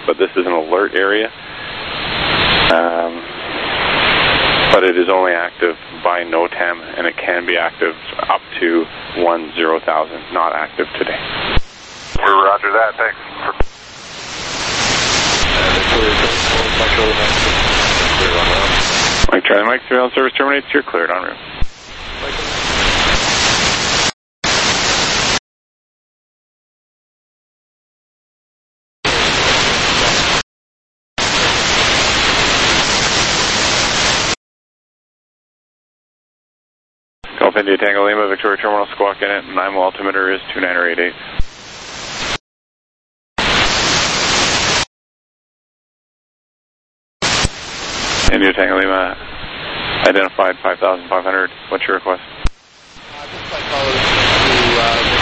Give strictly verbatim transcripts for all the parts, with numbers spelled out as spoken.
but this is an alert area. Um, but it is only active by NOTAM, and it can be active up to one zero thousand, not active today. Roger that, thanks. Mike Charlie Mike, surveillance service terminates, you're cleared en route. Golf India Tango Lima, Victoria Terminal, squawk in it, nine altimeter is two nine eight eight. India Tango Lima, identified five thousand five hundred, what's your request? Uh, just like all to,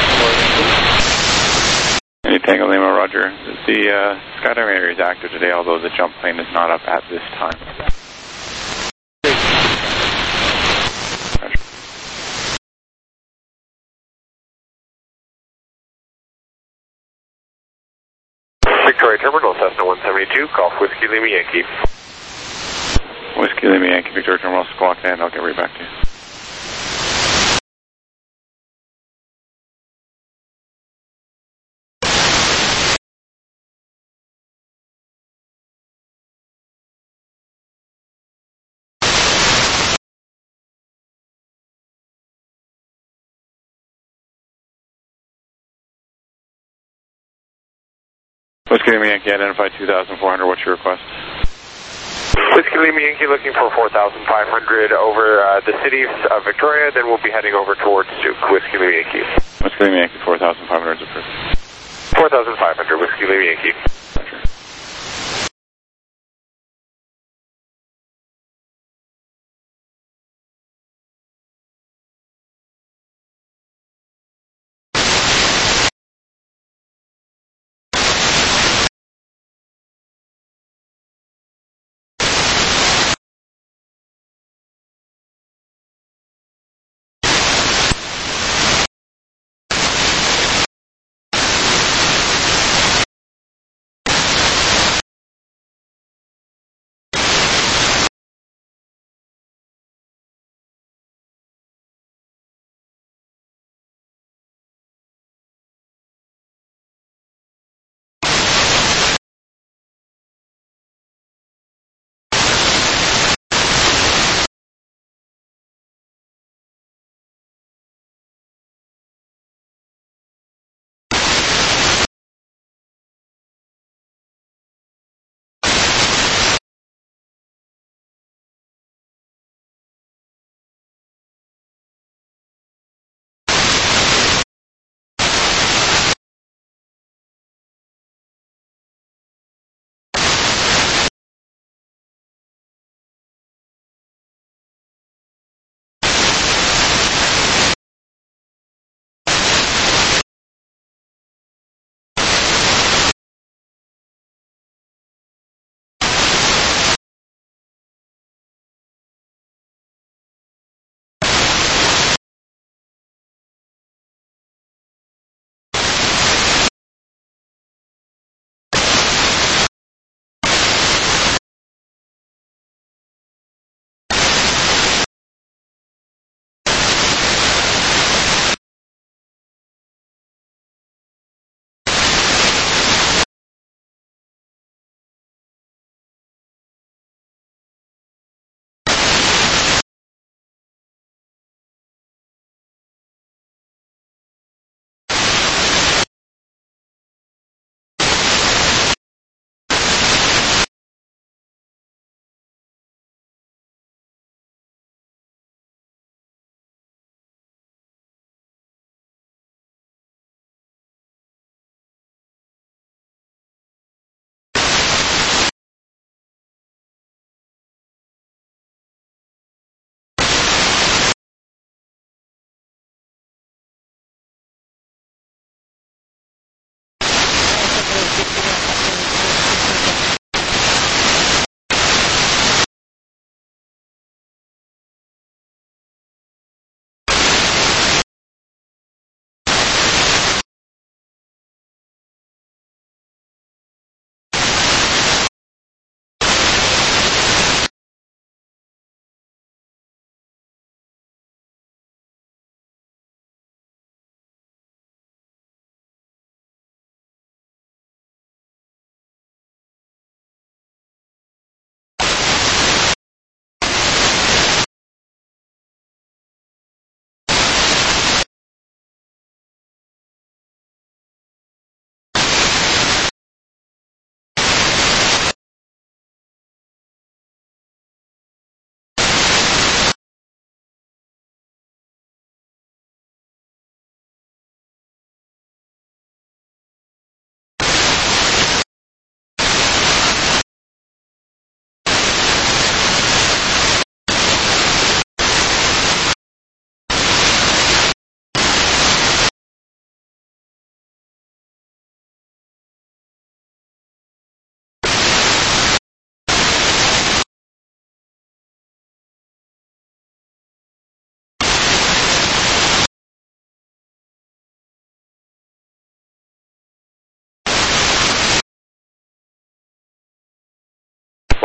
uh, India Tango Lima, roger. The uh, skydiving area is active today, although the jump plane is not up at this time. Victoria Terminal, Cessna one seventy-two, Golf Whiskey Lima Yankee. Whiskey Lima Yankee, Victoria Terminal, squawk in, I'll get right back to you. Whiskey Lima Yankee, identified two thousand four hundred, what's your request? Whiskey Lima Yankee looking for four thousand five hundred over uh, the city of Victoria, then we'll be heading over towards Duke. Whiskey Lima Yankee. Whiskey Lima Yankee, four thousand five hundred is approved. four thousand five hundred, Whiskey Lima Yankee. Roger.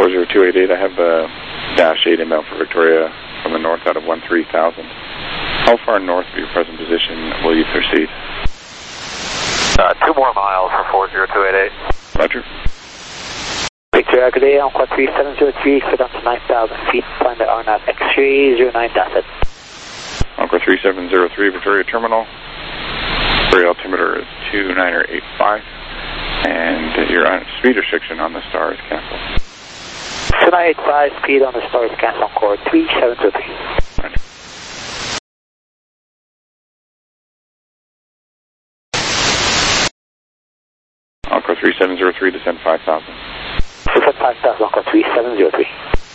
four zero two eight eight, I have a dash eight inbound for Victoria from the north out of one three thousand. How far north of your present position will you proceed? Uh, two more miles for four zero two eight eight. Roger. Victoria, good day, Encore three seven zero three, cleared up to nine thousand feet, climb the R N A V X-ray zero nine Dasset. Encore three seven zero three, Victoria Terminal. Victoria altimeter is two niner eight five, and your speed restriction on the star is canceled. two nine eight five, speed on the star is canceled, Encore three seven zero three. Roger. Encore three seven zero three, descend five thousand. Descend five thousand, Encore three seven zero three.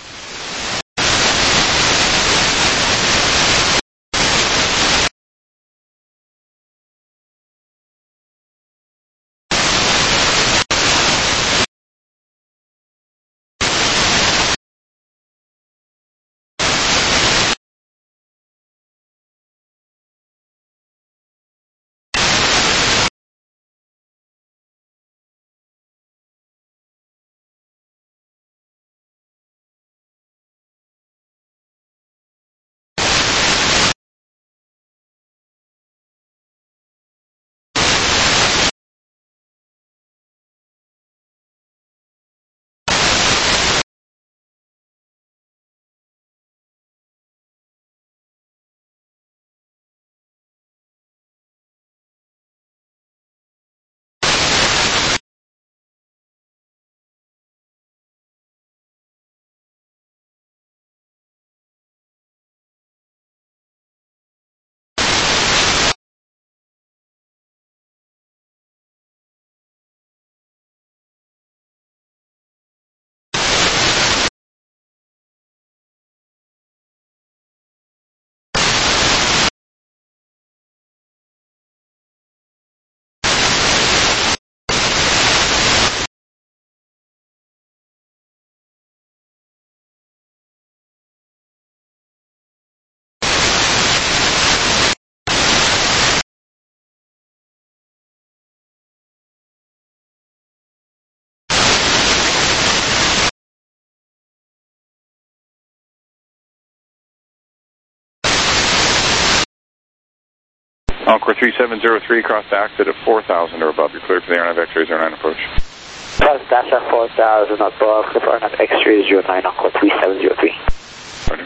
Encore three seven zero three, cross the exit at four thousand or above. You're cleared for the R N A V X-ray zero nine approach. Cross dash at four thousand above, clear for R N A V X-ray zero nine, Encore three seven zero three. Roger.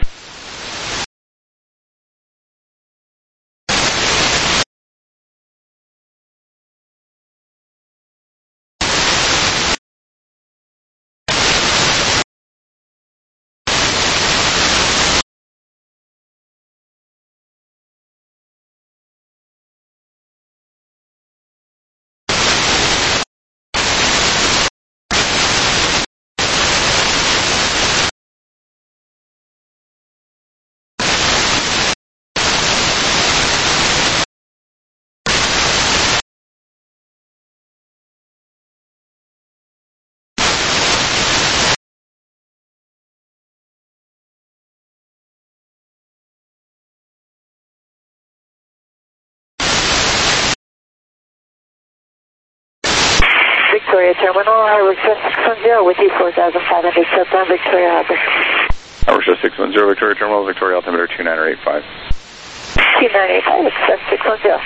Victoria Terminal, I request six one zero with you four thousand five hundred, southbound Victoria Harbor. Tower show six one zero, Victoria Terminal, Victoria altimeter two niner eight five. two nine eight five, request six one zero.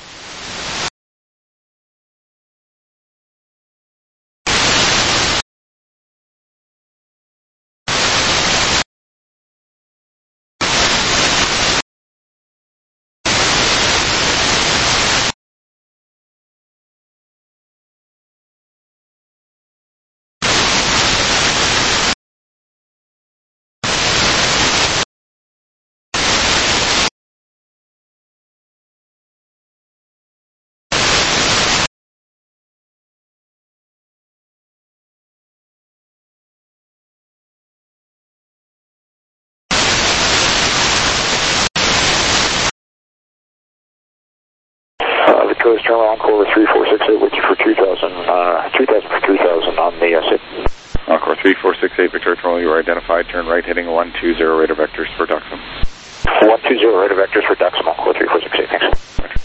Coast Terminal, Encore three four six eight with you for two thousand, uh, two thousand for three thousand on the uh, sit. Encore three four six eight, Victoria Terminal, you are identified. Turn right heading one two zero radar vectors for Duxham. one two zero radar vectors for Duxham, Encore three four six eight, thanks. Roger.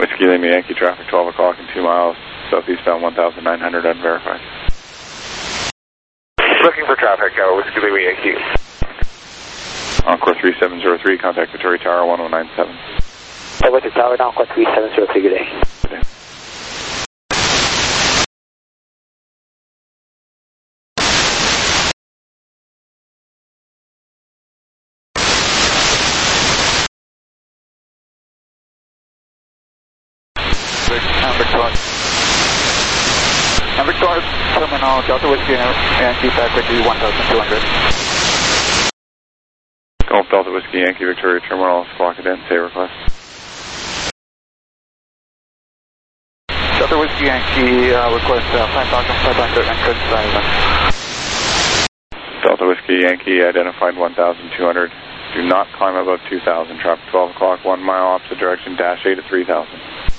Whiskey Lima Yankee traffic twelve o'clock and two miles, southeastbound one thousand nine hundred unverified. Looking for traffic, uh, Whiskey Lima Yankee. Encore three seven zero three, contact Victoria Tower one oh nine seven. Over to Tower, Encore three seven zero three, good day. Good day. And Victoria Terminal, Delta Whiskey Yankee, back with you one thousand two hundred. Golf Delta Whiskey Yankee, Victoria Terminal, squawk it in, say request. Delta Whiskey Yankee, uh, request uh, five thousand five hundred entrance island. Delta Whiskey Yankee, identified one thousand two hundred. Do not climb above two thousand. Traffic twelve o'clock, one mile opposite direction, dash eight at three thousand.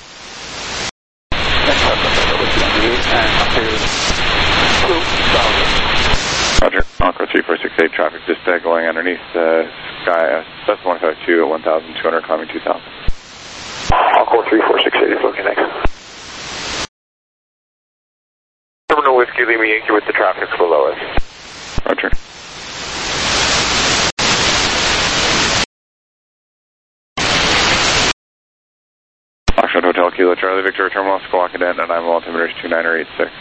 Roger, Encore three four six eight, traffic just uh, going underneath the uh, sky, uh, Cessna one five two at one thousand two hundred, climbing two thousand. Encore three four six eight is looking next. Terminal Whiskey Lima Yankee with the traffic below us. Roger. Oxford Hotel Kilo Charlie, Victoria Terminal, squawk it in, and I'm altimeters two nine eight six.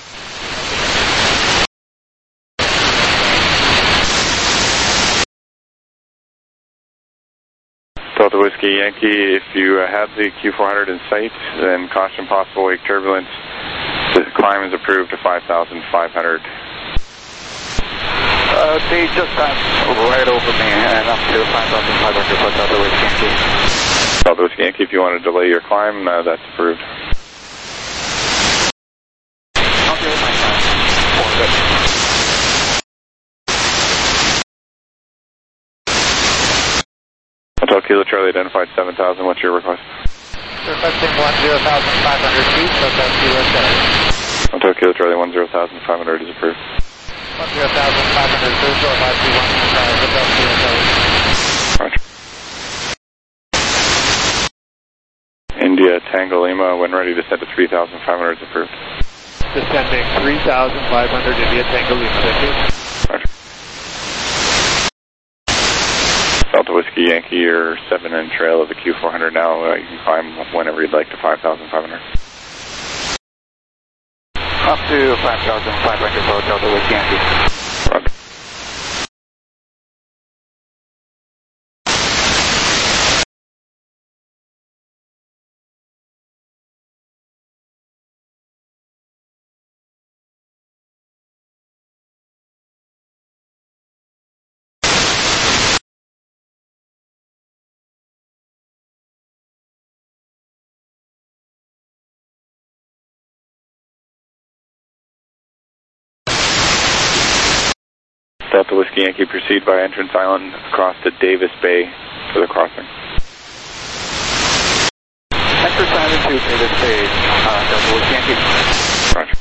Delta Whiskey Yankee, if you uh, have the Q four hundred in sight, then caution possible wake turbulence. The climb is approved to five thousand five hundred. Uh, they just passed right over me and up to five thousand five hundred for Delta Whiskey Yankee. Delta Whiskey Yankee, if you want to delay your climb, uh, that's approved. Okay, my time. Hotel Kilo Charlie identified seven thousand. What's your request? Requesting one zero thousand five hundred feet, Hotel Kilo Charlie. Hotel Kilo Charlie one zero thousand five hundred is approved. one zero thousand five hundred, Boozo, five two one, Hotel Kilo Charlie. Roger. India Tango Lima, when ready, descend to three thousand five hundred is approved. Descending three thousand five hundred, India Tango Lima, thank you. Roger. Delta Whiskey Yankee, you're seven in trail of the Q four hundred now. Uh, you can climb whenever you'd like to five thousand five hundred. Up to five thousand five hundred for Delta Whiskey Yankee. Roger. Delta Whiskey Yankee, proceed by entrance island across to Davis Bay for the crossing. Entrance island to Davis Bay, uh, Delta Whiskey Yankee. Roger.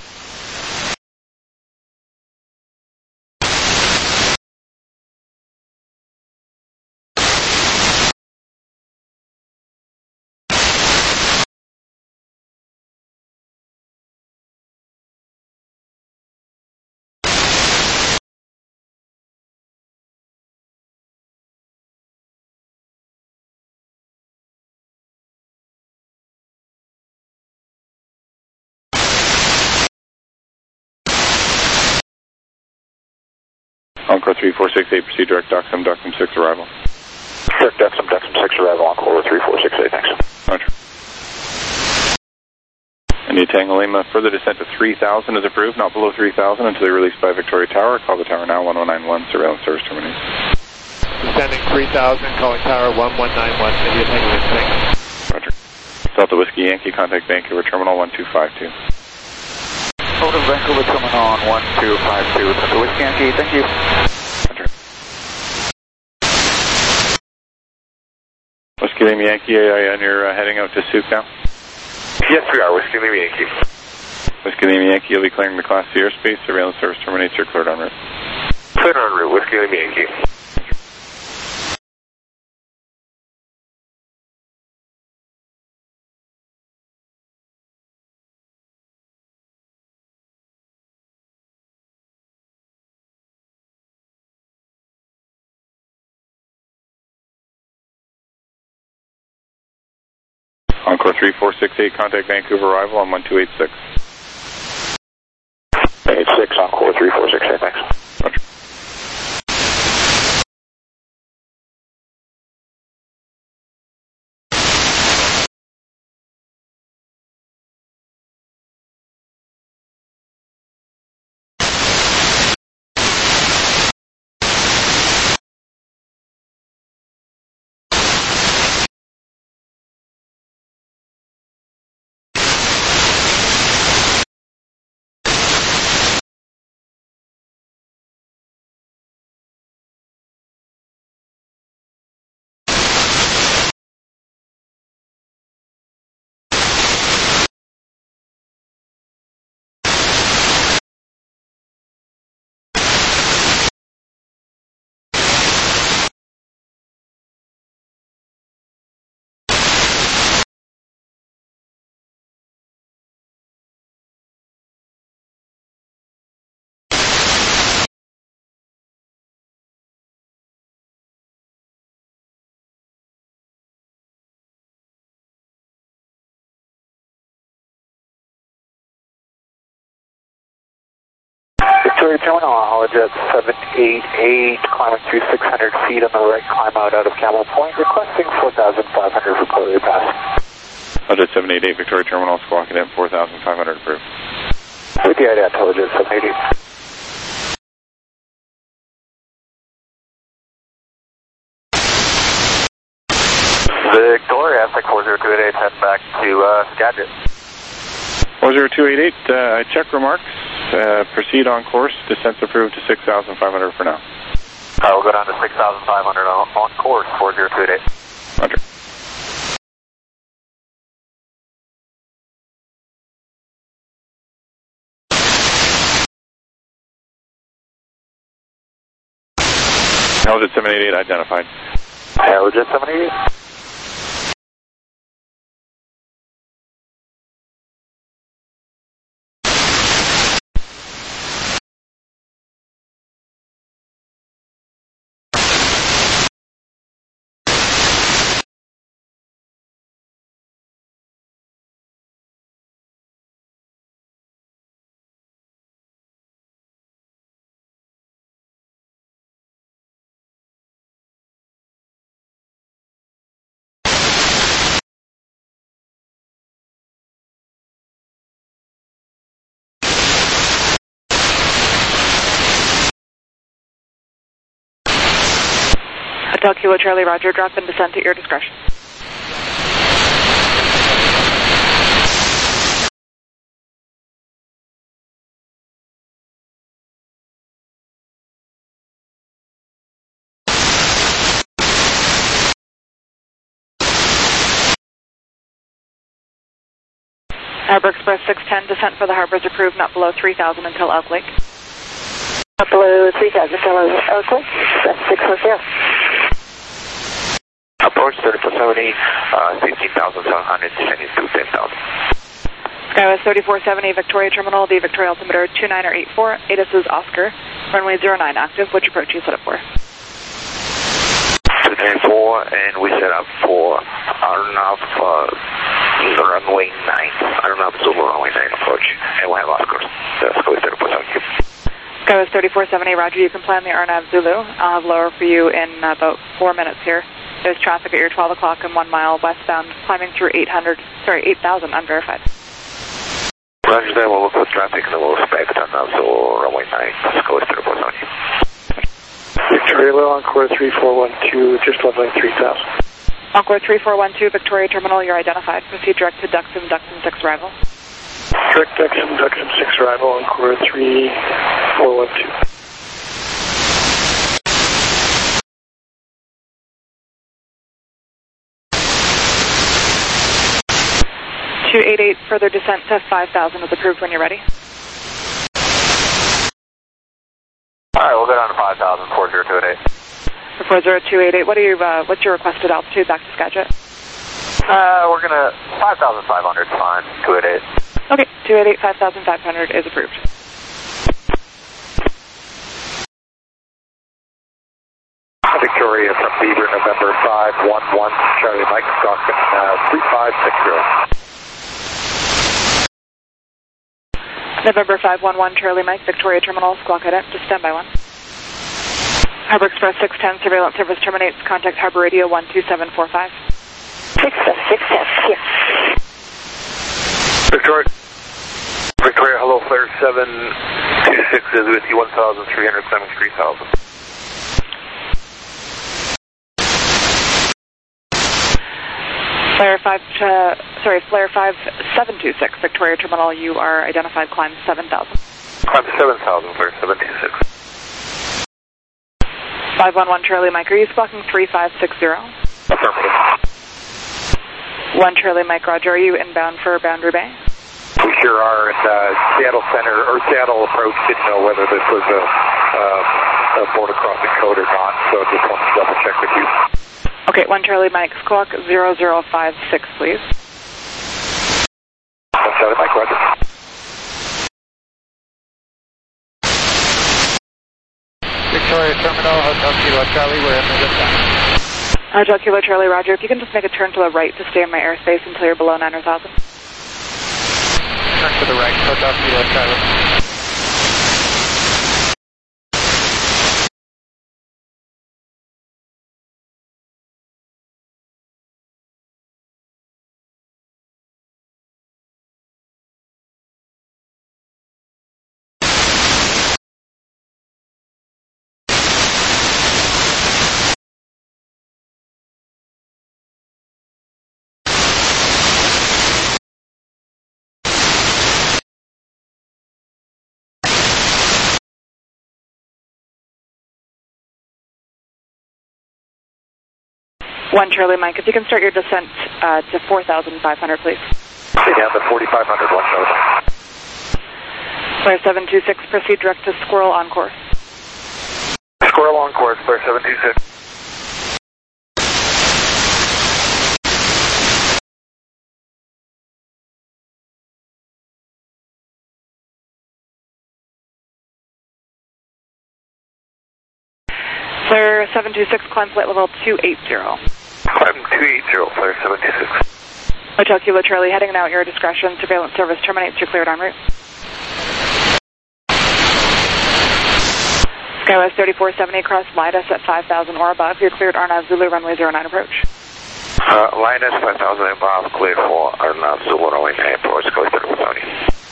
Encore three four six eight, proceed direct Duxham, Duxham six arrival. Direct Duxham, Duxham six arrival, Encore three four six eight, thanks. Roger. India Tango Lima, further descent to three thousand is approved, not below three thousand until they're released by Victoria Tower. Call the tower now, one oh nine one, surveillance service terminated. Descending three thousand, calling tower one one nine one, India Tango Lima, thanks. Roger. Delta Whiskey Yankee, contact Vancouver Terminal one two five two. Over to Vancouver Terminal on one two five two, Delta Whiskey Yankee, thank you. Roger. Whiskey Lima Yankee, uh, and you're uh, heading out to Souk now? Yes, we are, Whiskey Lima Yankee. Whiskey Lima Yankee, you'll be clearing the Class C airspace. Surveillance service terminates. You're cleared en route. Cleared en route, Whiskey Lima Yankee. Encore three four six eight, contact Vancouver arrival on one two eight six. eight six, Encore three four six eight, thanks. Roger. Victoria Terminal, Holojet seven eight eight, climbing through six hundred feet on the right, climb out out of Camel Point, requesting four thousand five hundred for quarterly pass. Holojet seven eight eight, Victoria Terminal, squawking at four thousand five hundred approved. With the idea, Holojet seven eight eight. Victoria, F X four zero two eight eight, heading back to uh, Skagit. four zero two eight eight, uh, check remarks. Uh, proceed on course. Descent's approved to six thousand five hundred for now. Alright, we'll go down to six thousand five hundred on, on course, four zero two eight eight. Roger. Holojet seven eight eight identified. Holojet seven eight eight. Hotel Kilo Charlie Roger, drop and descent at your discretion. Harbor Express six ten, descent for the harbor is approved, not below three thousand until Elk Lake. Not below three thousand until Elk Lake, that's six Hotel. Approach thirty-four seventy, uh, sixteen thousand seven hundred, descending to ten thousand. Skywest thirty-four seventy, Victoria Terminal, the Victoria altimeter two nine eight four, ATIS is Oscar, runway zero nine active, which approach you set up for? two nine four, and we set up for Arnav, uh, runway nine, Arnav Zulu runway nine approach, and we'll have Oscar, so Skywest thirty-four seventy. Skywest thirty-four seventy, Roger, you can plan the Arnav Zulu. I'll have lower for you in uh, about four minutes here. There's traffic at your twelve o'clock and one mile westbound, climbing through eight hundred, sorry, eight thousand unverified. Roger that, we'll look for traffic and we'll expect Arnav Zulu runway nine, Skywest thirty-four seventy. Victoria Low, Encore three four one two, just leveling three thousand. Encore three four one two, Victoria Terminal, you're identified. Proceed direct to Duxton, Duxton six arrival. Direct Duxton, Duxton six arrival, Encore three four one two. two eight eight, further descent to five thousand is approved when you're ready. Alright, we'll go down to five thousand, four zero two eight eight. For four zero two eight eight, what are you, uh, what's your requested altitude back to Skagit? Uh, we're gonna, five thousand five hundred is fine, two eight eight. Okay, two eight eight, five thousand five hundred is approved. Victoria here from Beaver, November five one one, Charlie Mike, Stockton, uh, three five six zero. November five one one, Charlie Mike, Victoria Terminal, squawk ident, just stand by one. Harbor Express six ten, surveillance service terminates, contact Harbor Radio one two seven four five. six ten, six ten, here. Victoria, Victoria, hello, flare seven two six is with you, one thousand three hundred seventy-three thousand. Flare five, uh, sorry, Flare five seven two six, Victoria Terminal, you are identified, climb seven thousand. Climb seven thousand, flare seven two six. five one one, Charlie Mike, are you squawking three five six zero? Affirmative. one Charlie Mike, Roger, are you inbound for Boundary Bay? We sure are, and uh, Seattle Center, or Seattle Approach didn't know whether this was a, uh, a border crossing code or not, so just wanted to double check with you. Okay, one Charlie Mike, squawk zero zero five six, please. one Charlie Mike, Roger. Victoria Terminal, Hotel Kilo Charlie, we're in the dispatch. Hotel Kilo Charlie, Roger, if you can just make a turn to the right to stay in my airspace until you're below nine thousand. Turn to the right, Hotel Kilo Charlie. one Charlie Mike, if you can start your descent uh, to four thousand five hundred, please. Stay down to forty-five hundred, one Charlie Mike. Flare seven two six, proceed direct to Squirrel on course. Squirrel on course, flare seven two six. Flare seven two six, climb flight level two eighty. Climb two eighty, flare seven two six. Hotel Kilo Charlie, heading now at your discretion. Surveillance service terminates, you're cleared en route. Skywest thirty-four seventy, across Midas at five thousand or above. You're cleared Arnav Zulu, runway zero nine approach. Uh, Linus, five thousand above, cleared for Arnav Zulu, runway nine approach, go thirty-four seventy.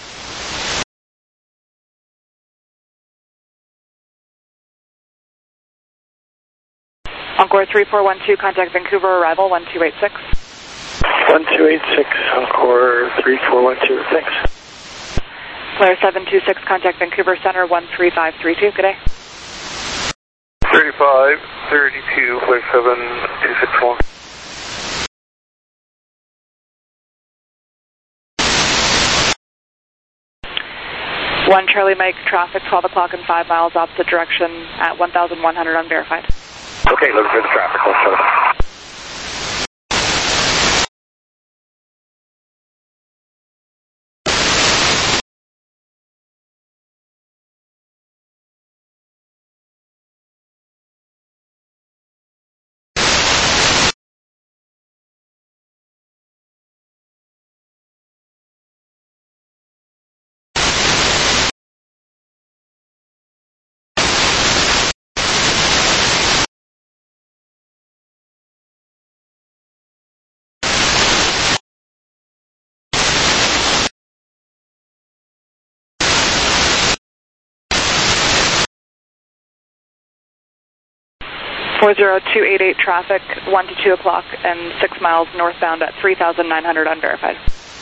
Encore three four one two, contact Vancouver arrival one two eight six. one two eight six, Encore three four one two, thanks. Flare seven two six, contact Vancouver Center one three five three two, good day. thirty-five thirty-two, flare seven two six one. one Charlie Mike, traffic twelve o'clock and five miles opposite direction at one thousand one hundred unverified. Okay, looking for the traffic, one Charlie Mike. four zero two eight eight traffic, one to two o'clock and six miles northbound at three thousand nine hundred unverified.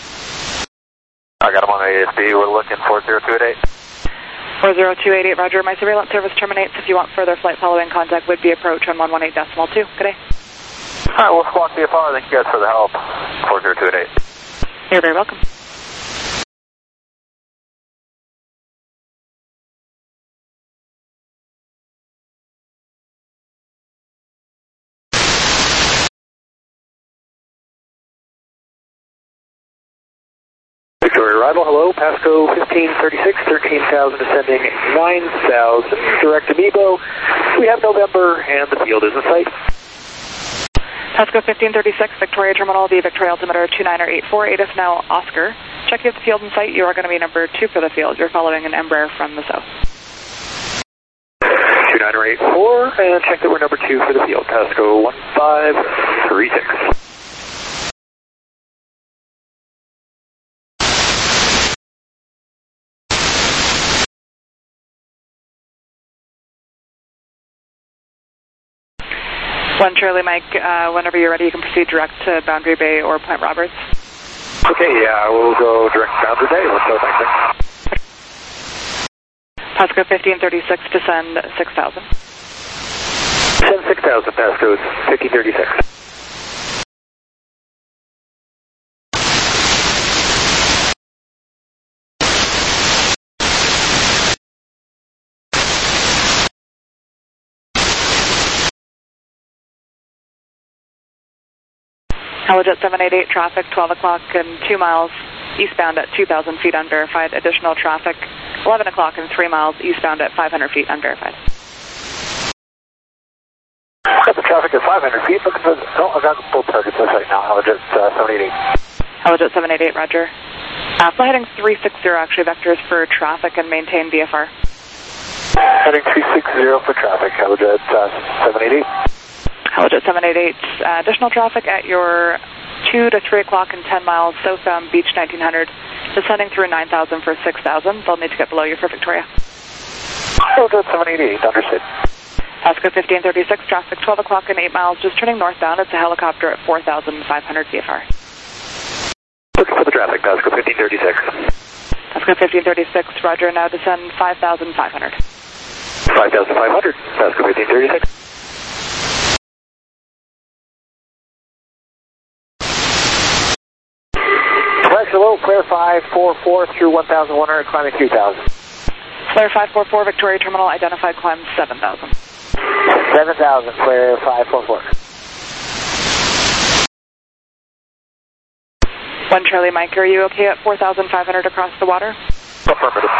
I got him on A S D, we're looking four zero two eight eight. four zero two eight eight, Roger. My surveillance service terminates. If you want further flight following, contact would be approach on one one eight decimal two. Good day. Alright, we'll squawk C F R, thank you guys for the help. four zero two eight eight. You're very welcome. Victoria Victoria arrival, hello, Pasco fifteen thirty-six, thirteen thousand descending nine thousand, direct to Nebo. We have November and the field is in sight. Pasco fifteen thirty-six, Victoria Terminal, the Victoria altimeter two niner eight four, A T I S now Oscar. Check you have the field in sight, you are going to be number two for the field. You're following an Embraer from the south. two niner eight four, and check that we're number two for the field, Pasco one five three six. One Charlie Mike, uh, whenever you're ready, you can proceed direct to Boundary Bay or Point Roberts. Okay, yeah, we'll go direct to Boundary Bay. Let's go back there. Pasco fifteen thirty-six, descend six thousand. Descend six thousand, Pasco fifteen thirty-six. Helijet seven eight eight, traffic twelve o'clock and two miles eastbound at two thousand feet unverified. Additional traffic eleven o'clock and three miles eastbound at five hundred feet unverified. Got the traffic at five hundred feet. Looking for, oh, I've got both targets right now. Helijet uh, seven eight eight. Helijet seven eight eight, roger. Uh, fly heading three six zero, actually, vectors for traffic and maintain V F R. Heading three six zero for traffic, Helijet uh, seven eight eight. Helijet seven eight eight, uh, additional traffic at your two to three o'clock and ten miles southbound Beach nineteen hundred, descending through nine thousand for six thousand. They'll need to get below you for Victoria. Helijet seven eight eight, understood. Pasco fifteen thirty-six, traffic twelve o'clock and eight miles, just turning northbound. It's a helicopter at four thousand five hundred V F R. Looking for the traffic, Pasco fifteen thirty-six. Pasco fifteen thirty-six, roger, now descend five thousand five hundred. five thousand five hundred, Pasco fifteen thirty-six. Hello, Flare five four four through one thousand one hundred, climbing two thousand. Flare five four four, Victoria Terminal, identified climb seven thousand. seven thousand, Flare five four four. One Charlie Mike, are you okay at four thousand five hundred across the water? Affirmative.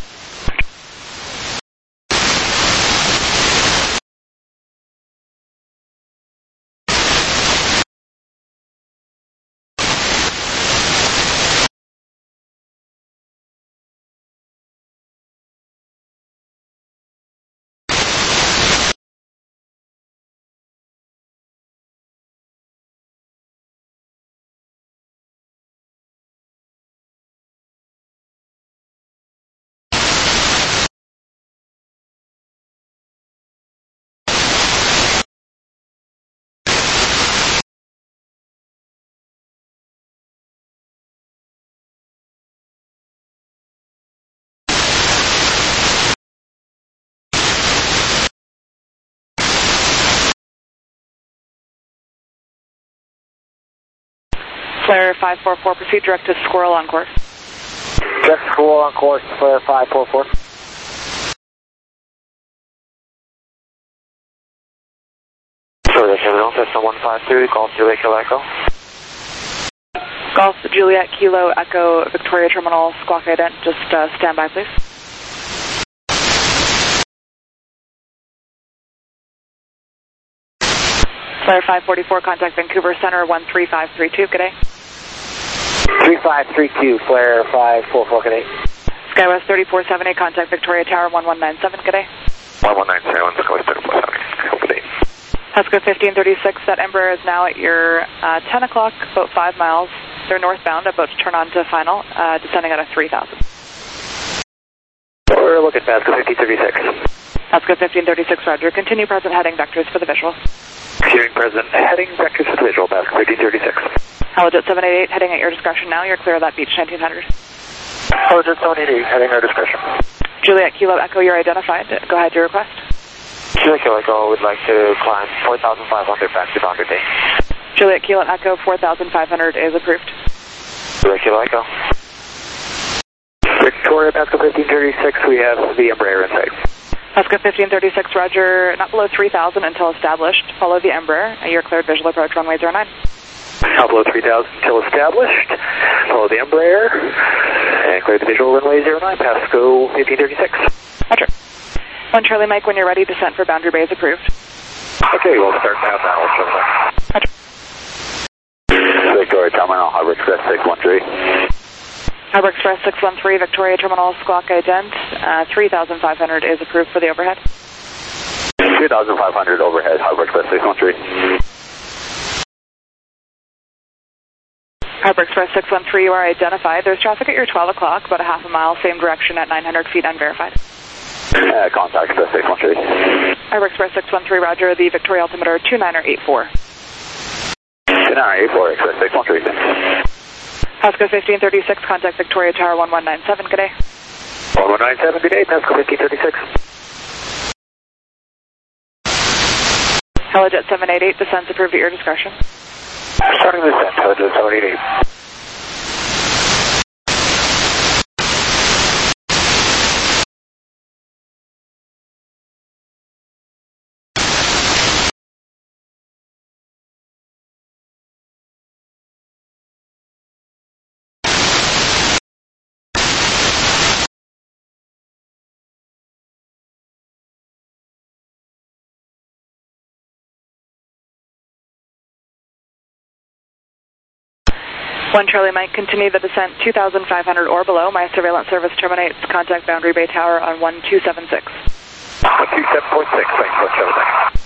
Flare five four four, proceed direct to Squirrel on course. Direct Squirrel on course, Flare five four four. Sorry, that's everyone, system one five three, Golf Juliet Kilo Echo. Golf Juliet Kilo Echo, Victoria Terminal, squawk ident, just uh, stand by, please. Flare five forty-four, contact Vancouver Center one three five three two, good day. three five three two, Flare five four four, good day. Skywest thirty-four seventy, contact Victoria Tower one one nine seven, good day. one one nine seven, Skywest thirty-four seventy, good day. Pasco fifteen thirty-six, that Embraer is now at your uh, ten o'clock, about five miles. They're northbound, about to turn on to final, uh, descending out of three thousand. We're looking, Pasco fifteen thirty-six. Pasco fifteen thirty-six, roger. Continue present heading vectors for the visual. Hearing present, heading vectors for the visual, Pasco fifteen thirty-six. Helijet seven eight eight, heading at your discretion now. You're clear of that Beach nineteen hundred. Helijet seven eight eight, heading our discretion. Juliet Kilo Echo, you're identified. Go ahead, your request. Juliet Kilo Echo would like to climb four thousand five hundred back to Boundary Bay. Juliet Kilo Echo, four thousand five hundred is approved. Juliet Kilo Echo. Victoria, Pasco fifteen thirty-six, we have the Embraer in sight. Pasco fifteen thirty-six, roger, not below three thousand until established. Follow the Embraer. You're cleared visual approach runway zero nine. Alpha three thousand until established. Follow the Embraer. And clear the visual runway zero nine, Pasco fifteen thirty-six. Roger. One Charlie Mike, when you're ready, descent for boundary bay is approved. Okay, we'll start now. Now, Roger. Victoria Terminal, Harbor Express six one three. Harbor Express six one three, Victoria Terminal, squawk ident. Uh, three thousand five hundred is approved for the overhead. three thousand five hundred overhead, Harbor Express six one three. Harbor Express six one three, you are identified. There's traffic at your twelve o'clock, about a half a mile, same direction at nine hundred feet, unverified. Uh, contact Express six one three. Harbor Express six one three, roger, the Victoria altimeter two niner eight four. two niner eight four, Express six one three. Pasco fifteen thirty-six, contact Victoria Tower one one nine seven, good day. one one nine seven, good day, Pasco fifteen thirty-six. Helijet seven eight eight, descents approved at your discretion. Starting the descent, Helijet seven eight eight. One Charlie Mike, continue the descent two thousand five hundred or below. My surveillance service terminates. Contact Boundary Bay Tower on one two seven six. one two seven point six, thanks, one Charlie Mike.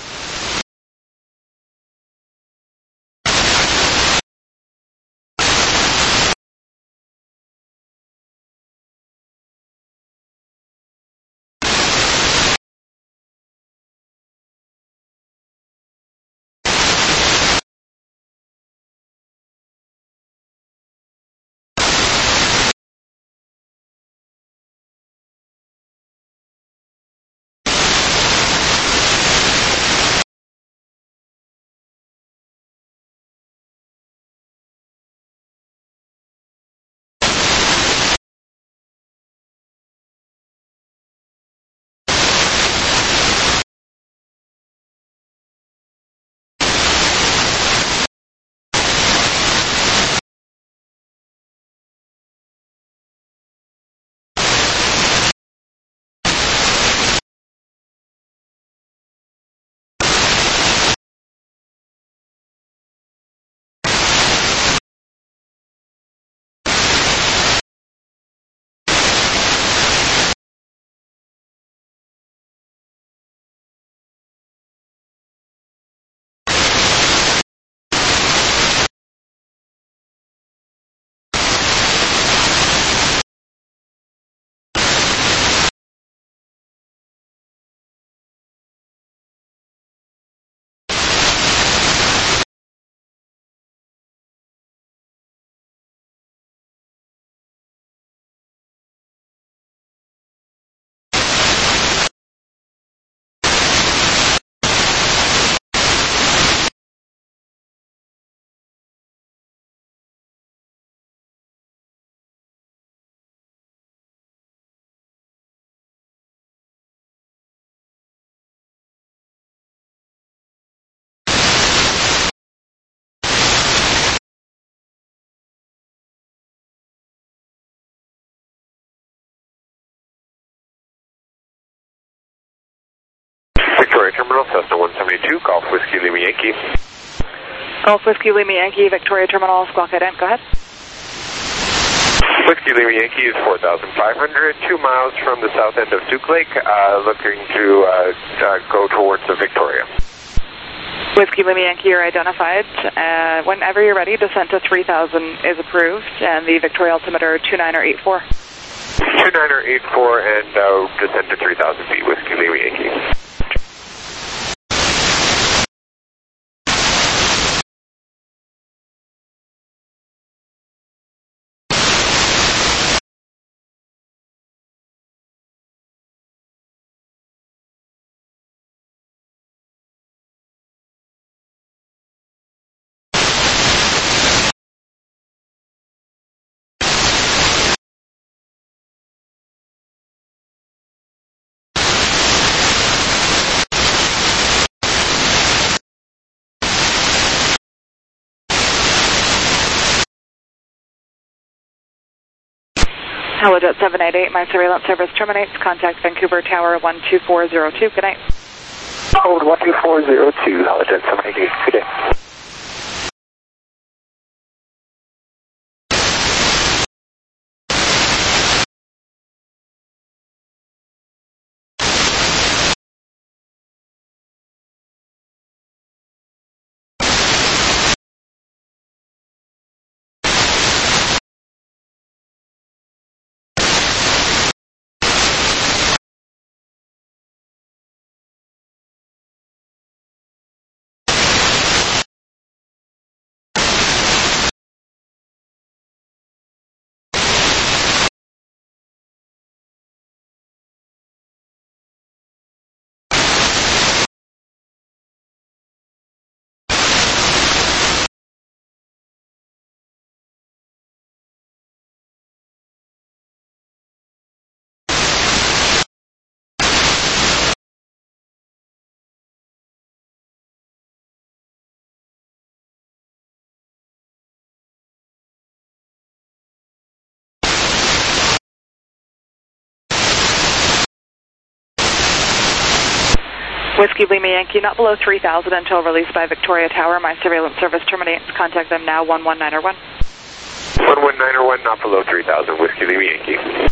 Victoria Terminal, Cessna one seventy-two, Golf Whiskey Lima Yankee. Golf Whiskey Lima Yankee, Victoria Terminal, squawk ident, go ahead. Whiskey Lima Yankee is four thousand five hundred, two miles from the south end of Duke Lake, uh, looking to uh, uh, go towards the Victoria. Whiskey Lima Yankee, you're identified. Uh, whenever you're ready, descent to three thousand is approved, and the Victoria altimeter two niner eight four. two niner eight four and uh, descent to three thousand feet, Whiskey Lima Yankee. Helijet seven eight eight, my surveillance service terminates. Contact Vancouver Tower one two four zero two. Good night. Hold one two four zero two, Helijet seven eight eight. Good day. Whiskey Lima Yankee, not below three thousand until released by Victoria Tower. My surveillance service terminates. Contact them now, one one nine or one. one one nine or one, not below three thousand, Whiskey Lima Yankee.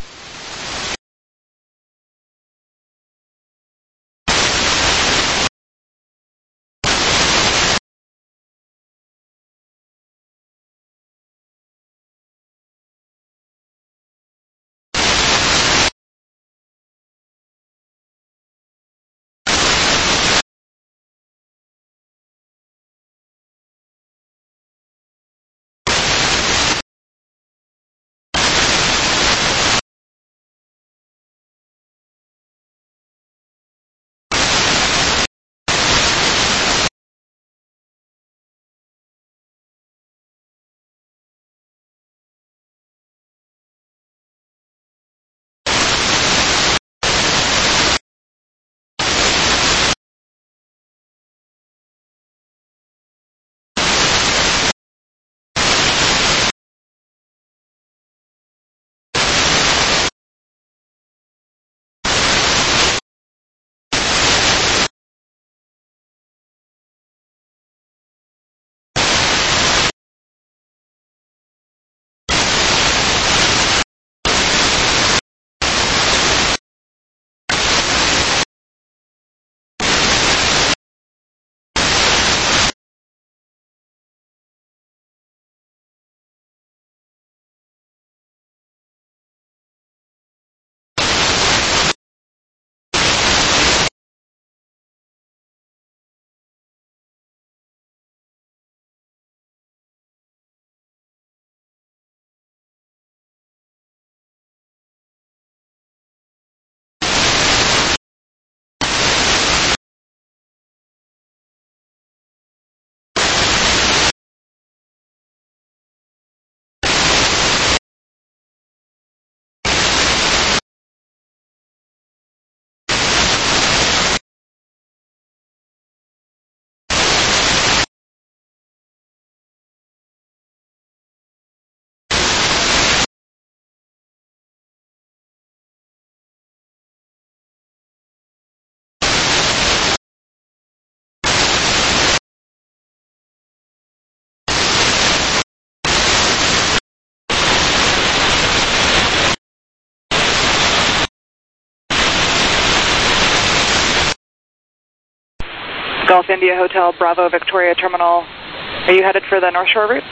Golf India Hotel Bravo Victoria Terminal. Are you headed for the North Shore route?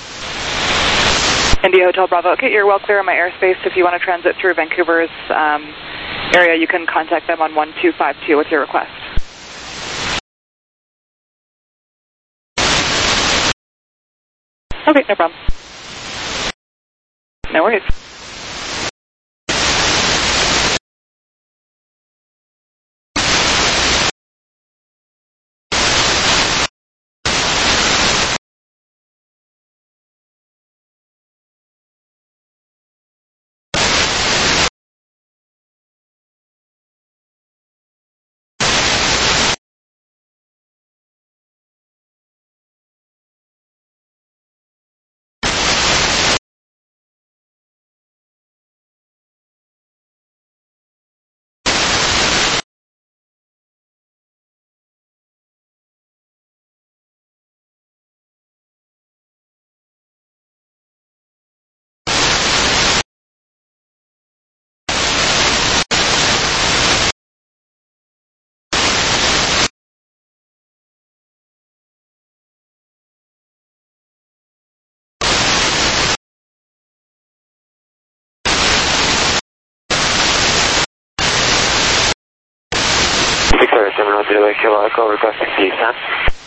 India Hotel Bravo. Okay, you're well clear on my airspace. If you want to transit through Vancouver's um, area, you can contact them on one two five two with your request. Okay, no problem. No worries. Victoria Terminal Julia Kilo Echo requesting descent.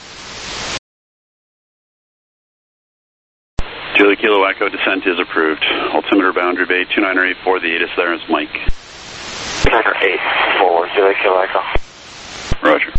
Julia Kilo Echo, descent is approved. Altimeter boundary bay two nine eight four, the A T I S there is Mike. two nine eight four, Julia Kilo Echo. Roger.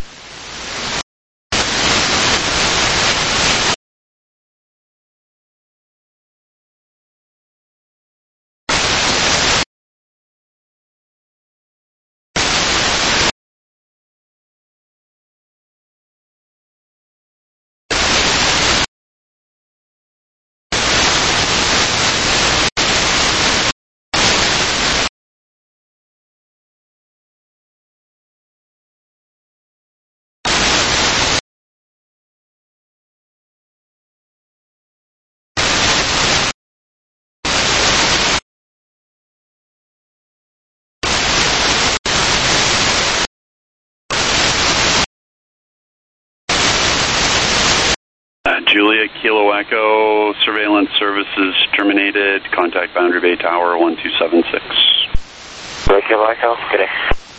Julia Kilo Echo, surveillance services terminated. Contact Boundary Bay Tower one two seven six. Julia Kilo Echo, good day.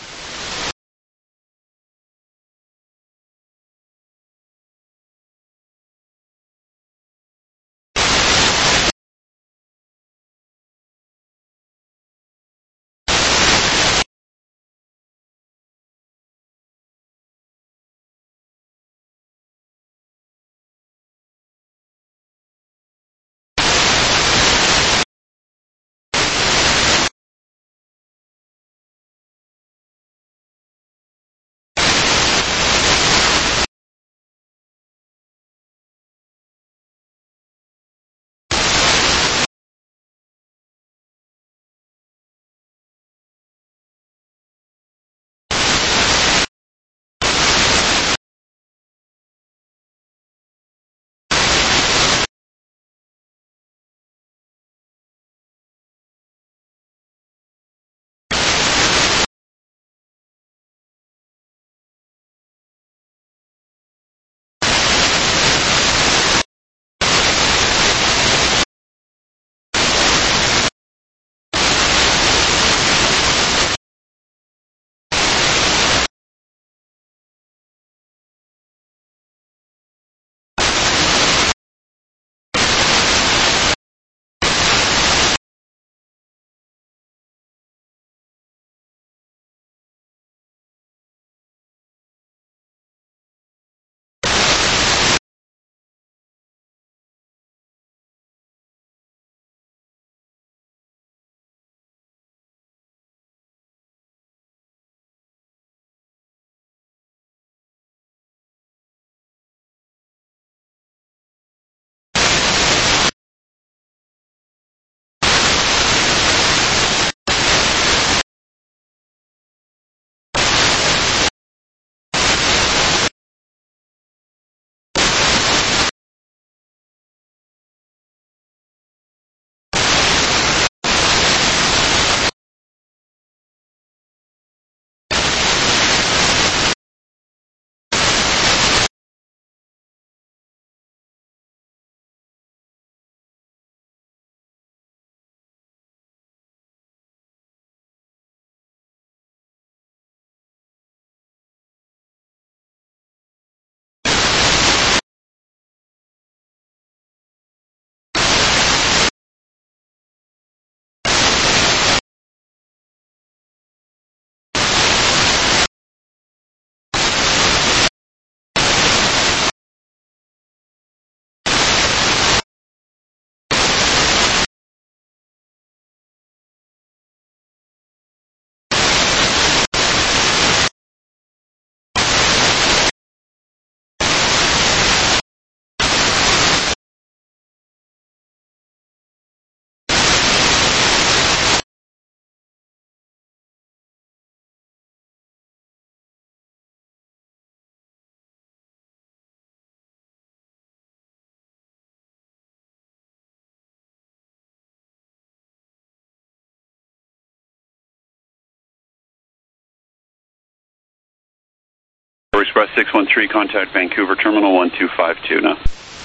Express six one three, contact Vancouver Terminal one two five two now.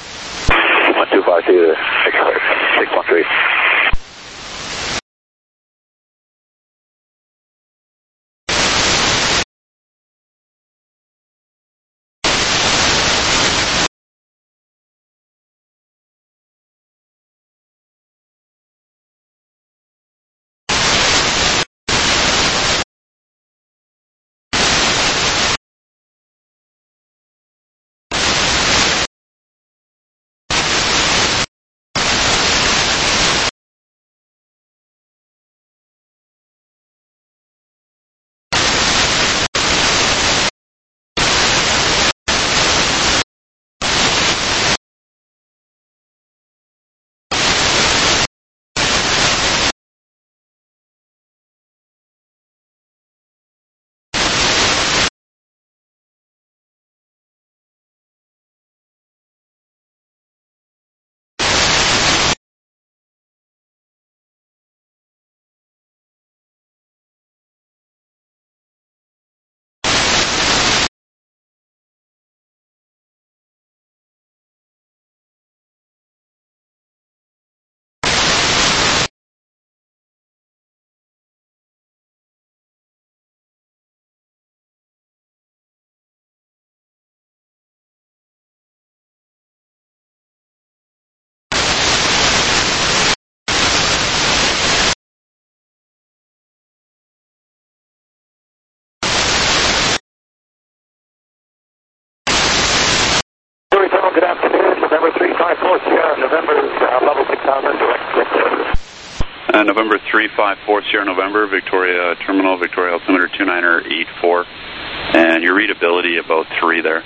one two five two, Express six one three. November three five four Sierra, November uh, level six thousand, direct Victoria. Uh, November three five four Sierra November, Victoria Terminal, Victoria altimeter two niner eight four, and your readability about three there.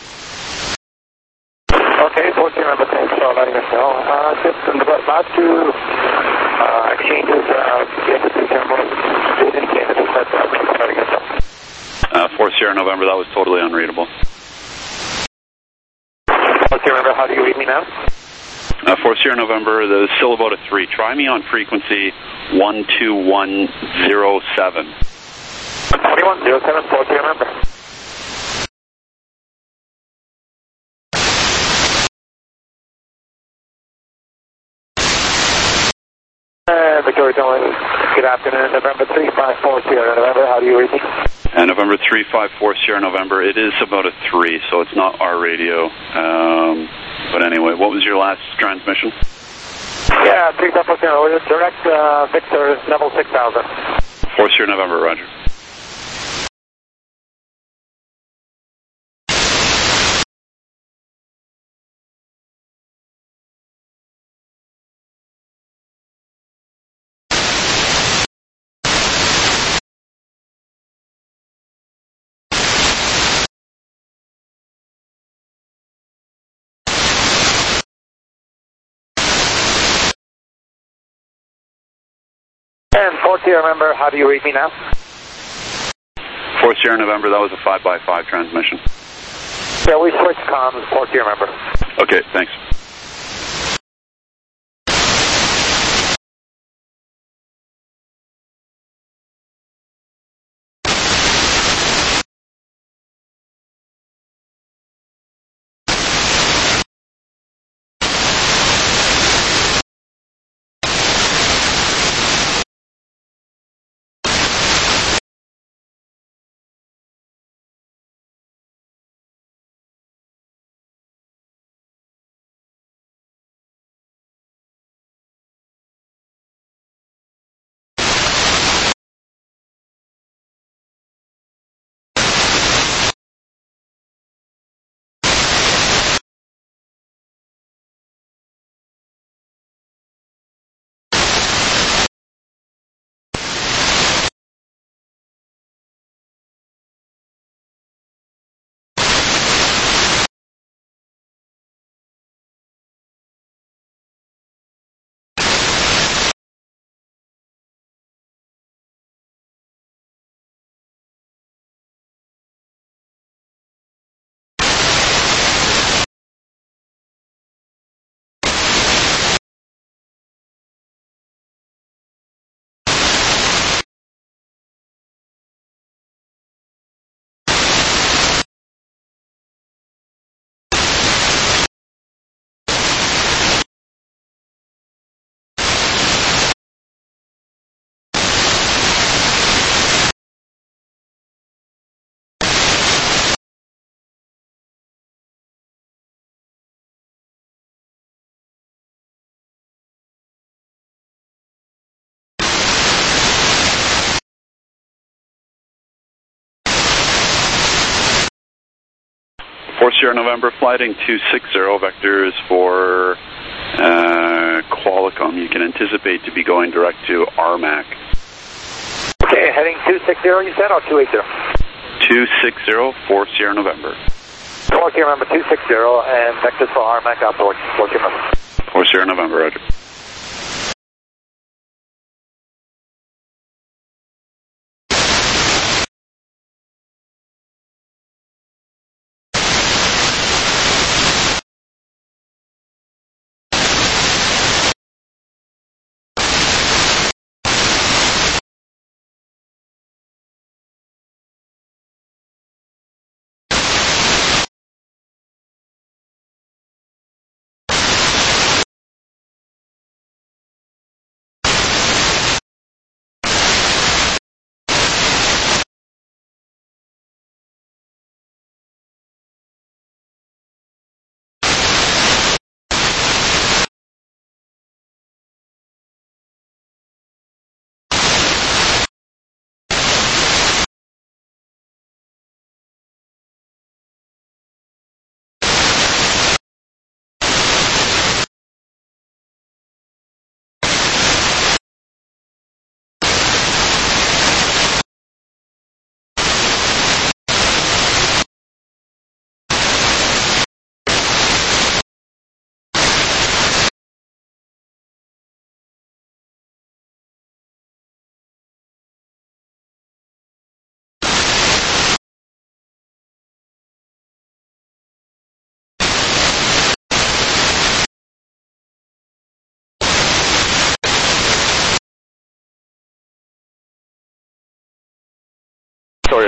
Okay, four Sierra November, thanks for letting us know. Uh, just in the last two uh, exchanges, uh, the other two terminals did indicate that that's uh, letting us know. Uh, four Sierra November, that was totally unreadable. four Sierra November, how do you read me now? Uh, four Sierra November, there's still about a three. Try me on frequency one two one zero seven. twenty-one zero seven, four Sierra November. Uh, Victoria Terminal, good afternoon, November three five four Sierra November, how do you read me? Uh, November three five four Sierra November, it is about a three, so it's not our radio. Um, but anyway, what was your last transmission? Yeah, three five four Sierra, direct uh, Victor, level six thousand. four Sierra November, roger. And four Sierra November, how do you read me now? four Sierra November, that was a five by five transmission. Yeah, we switched comms, four Sierra November. Okay, thanks. four Sierra November, flighting two sixty vectors for uh, Qualcomm. You can anticipate to be going direct to R MAC. Okay, heading two sixty, you said, or two eighty? two sixty, four Sierra November. four Sierra November, two sixty, and vectors for R MAC out towards four Sierra November. four Sierra November, roger.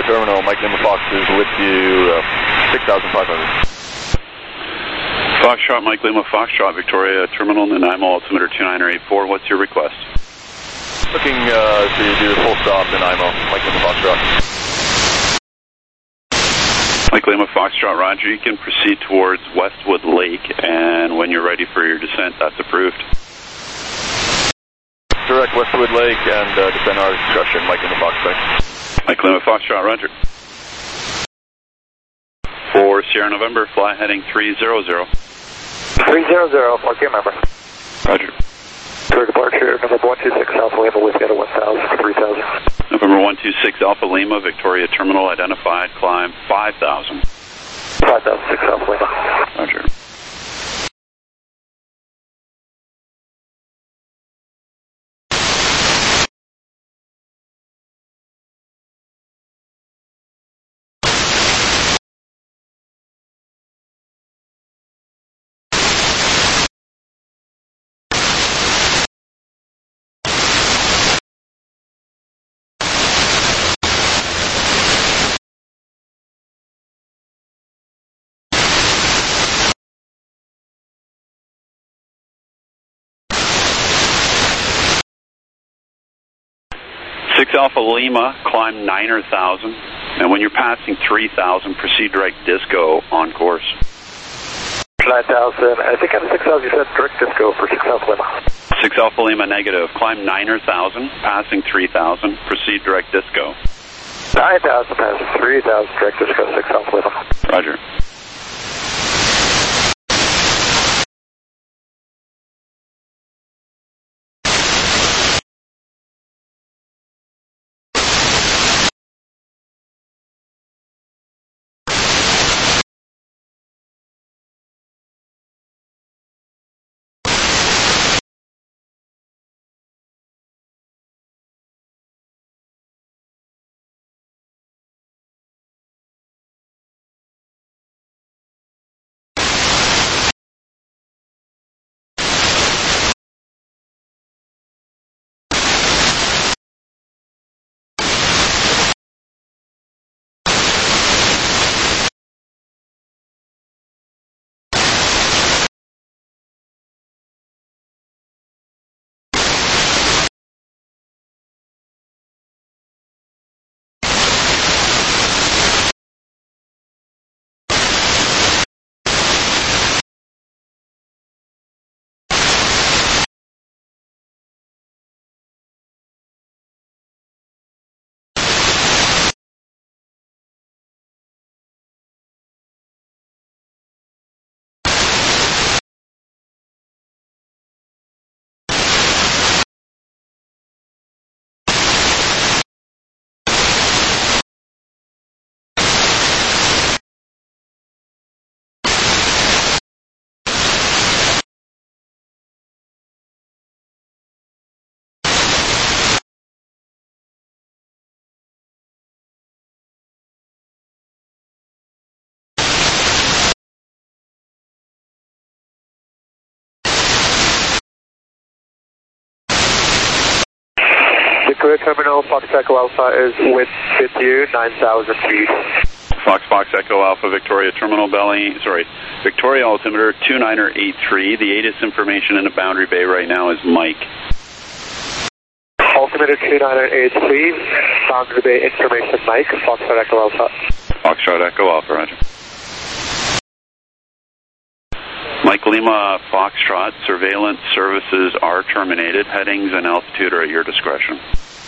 Terminal, Mike Lima Fox is with you, uh, six thousand five hundred. Foxtrot, Mike Lima Foxtrot, Victoria Terminal, Nanaimo, altimeter two nine eight four. What's your request? Looking uh, to do a full stop in Nanaimo, Mike Lima Foxtrot. Mike Lima Foxtrot, Roger. You can proceed towards Westwood Lake, and when you're ready for your descent, that's approved. Direct Westwood Lake and uh, descend our discussion, Mike Lima Foxtrot. Mike Lima Foxtrot, Roger. For Sierra November, fly heading three zero zero. three zero zero, for Sierra November. Roger. For departure, November one two six, Alpha Lima, with at one thousand, three thousand. November one two six, Alpha Lima, Victoria Terminal, identified, climb five thousand. five thousand six, Alpha Lima. Roger. six Alpha Lima, climb niner thousand, and when you're passing three thousand, proceed direct disco on course. nine thousand, I think on six thousand you said direct disco for six Alpha Lima. six Alpha Lima negative, climb niner thousand, passing three thousand, proceed direct disco. nine thousand, passing three thousand, direct disco, six Alpha Lima. Roger. Victoria Terminal, Fox Echo Alpha is with, with you, nine thousand feet. Fox Fox Echo Alpha, Victoria Terminal, belly, sorry, Victoria altimeter two niner eight three. The A T I S information in the boundary bay right now is Mike. Altimeter two niner eight three, boundary bay information Mike, Foxtrot Echo Alpha. Foxtrot Echo Alpha, roger. Mike Lima Foxtrot, surveillance services are terminated. Headings and altitude are at your discretion.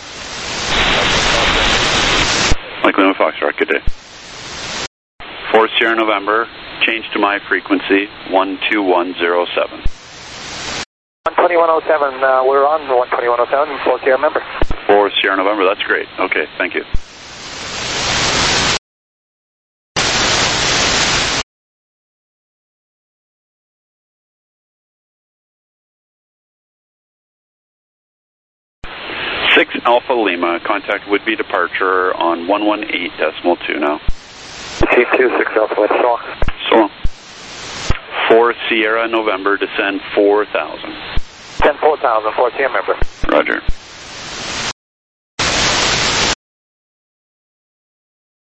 Mike Lima Foxtrot, good day. For Sierra November, change to my frequency, one two one zero seven. one twenty-one oh seven, uh, we're on one twenty-one oh seven for Sierra November. For Sierra November, that's great. Okay, thank you. six Alpha Lima, contact would be departure on one one eight decimal two now. T two six Alpha Lima, so long. So long. For Sierra November, descend four thousand. Descend four thousand for Sierra November. Roger.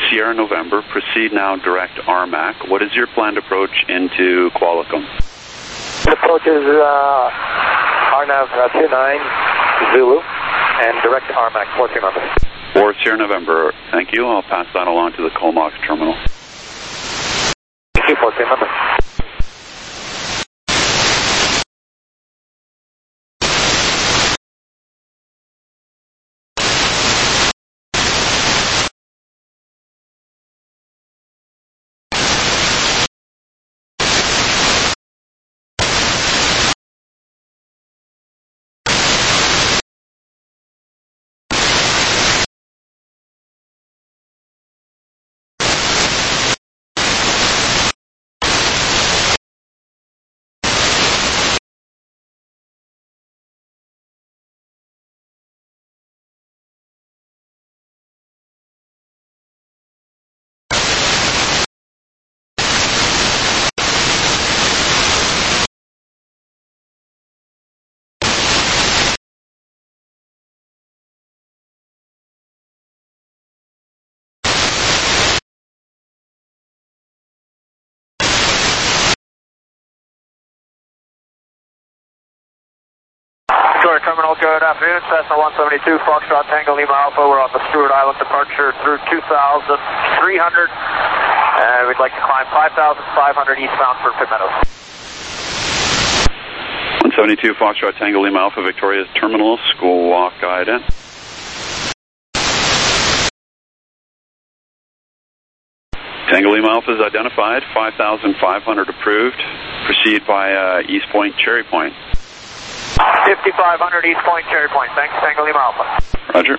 Sierra November, proceed now direct R M A C. What is your planned approach into Qualicum? The approach is uh, R N A V uh, two nine Zulu and direct R M A C, four Sierra November. four Sierra November, thank you. I'll pass that along to the Comox terminal. Thank you, four Sierra November. Victoria Terminal, good afternoon. Cessna one seventy-two, Foxtrot Tango Lima Alpha. We're on the Stewart Island departure through two thousand three hundred. And we'd like to climb five thousand five hundred eastbound for Pitt Meadows. one seventy-two, Foxtrot Tango Lima Alpha, Victoria's Terminal, school walk guide in. Tango Lima Alpha is identified, five thousand five hundred approved. Proceed via East Point, Cherry Point. fifty-five hundred East Point, Cherry Point. Thanks, Tango Lima Alpha. Roger.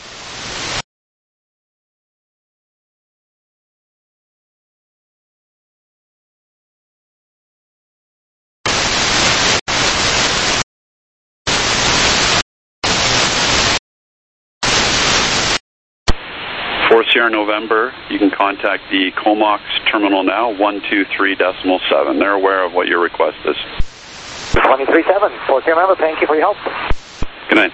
four Sierra November, you can contact the Comox terminal now, one two three decimal seven. They're aware of what your request is. twenty-three seven, four Sierra November, thank you for your help. Good night.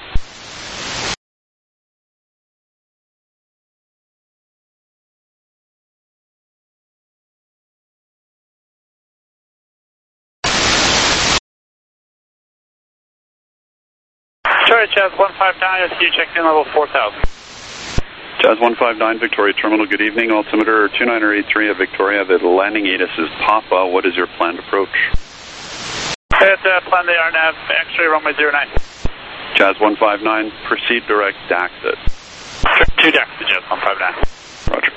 Sorry, Chaz one five nine, you checked in level four thousand. Chaz one five nine, Victoria Terminal, good evening. Altimeter two nine eight three of Victoria, the landing ATIS is Papa. What is your planned approach? It's uh, plan the R N A V, X-ray runway zero nine. Chaz one five nine, proceed direct D A X it. Two D A X it, Chaz one five nine. Roger.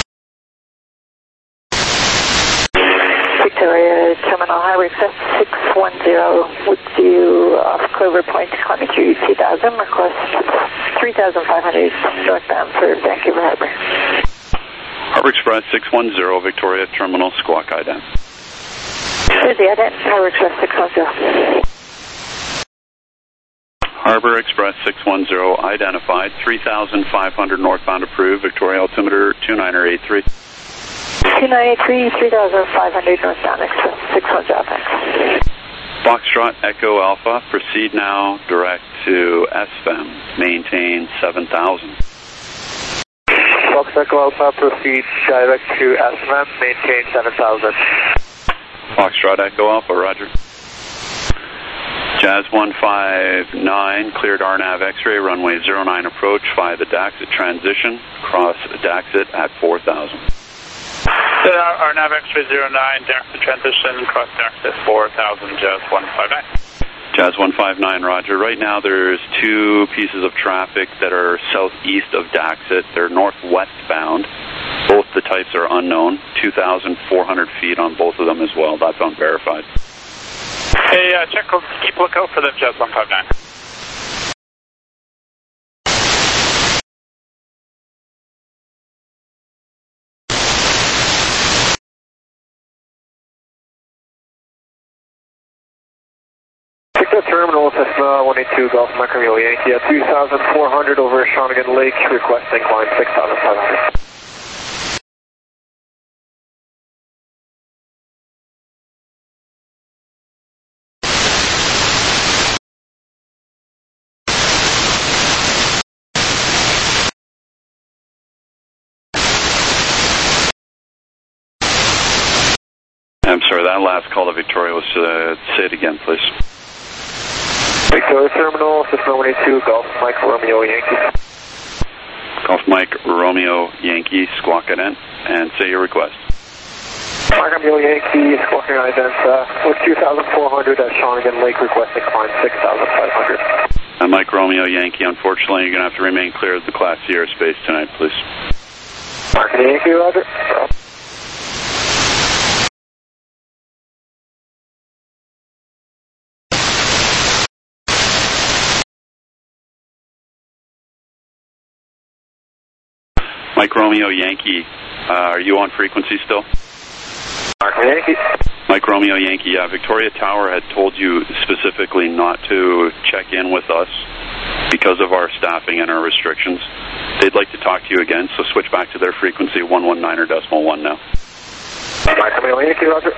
Victoria Terminal, highway six one zero, would you off Clover Point, climbing through two thousand, request three thousand five hundred northbound for Vancouver Harbor. Harbor Express six one zero, Victoria Terminal, Squawk Ident. Susie Ident, Harbor Express six one zero. Harbor Express six one zero, identified, three thousand five hundred northbound approved, Victoria altimeter two niner eight three. two nine eight three, three thousand five hundred northbound, Express six one zero, thanks. Foxtrot Echo Alpha, proceed now direct to S F M, maintain seven thousand. Fox Echo Alpha, proceed direct to S F M, maintain seven thousand. Foxtrot Echo Alpha, roger. Jazz one five nine, cleared R NAV X-ray, runway zero nine approach via the Daxit transition, cross Daxit at four thousand. Uh, R NAV X-ray zero nine, Daxit transition, cross Daxit four thousand, Jazz one five nine. Jazz one five nine, roger. Right now there's two pieces of traffic that are southeast of Daxit. They're northwest bound. Both the types are unknown. two thousand four hundred feet on both of them as well. That's unverified. Hey, uh, check, keep a lookout for them, Jazz one five nine. Victor Terminal, Cessna one eighty-two, Golf Mike Romeo Yankee at two thousand four hundred over Shawnigan Lake, requesting climb six thousand five hundred. I'm sorry, that last call to Victoria was, uh, say it again, please. Victoria Terminal, Cessna one eighty-two, Golf Mike Romeo Yankee. Golf Mike Romeo Yankee, Squawk Ident, and say your request. Mike Romeo Yankee, Squawking Ident, uh, with two thousand four hundred at Shawnigan Lake, requesting climb six thousand five hundred. And Mike Romeo Yankee, unfortunately, you're going to have to remain clear of the Class C airspace tonight, please. Mike Yankee, roger. Mike Romeo Yankee, uh, are you on frequency still? Mike Yankee. Mike Romeo Yankee, yeah, Victoria Tower had told you specifically not to check in with us because of our staffing and our restrictions. They'd like to talk to you again, so switch back to their frequency, one one nine or decimal one now. Mike Romeo Yankee, roger.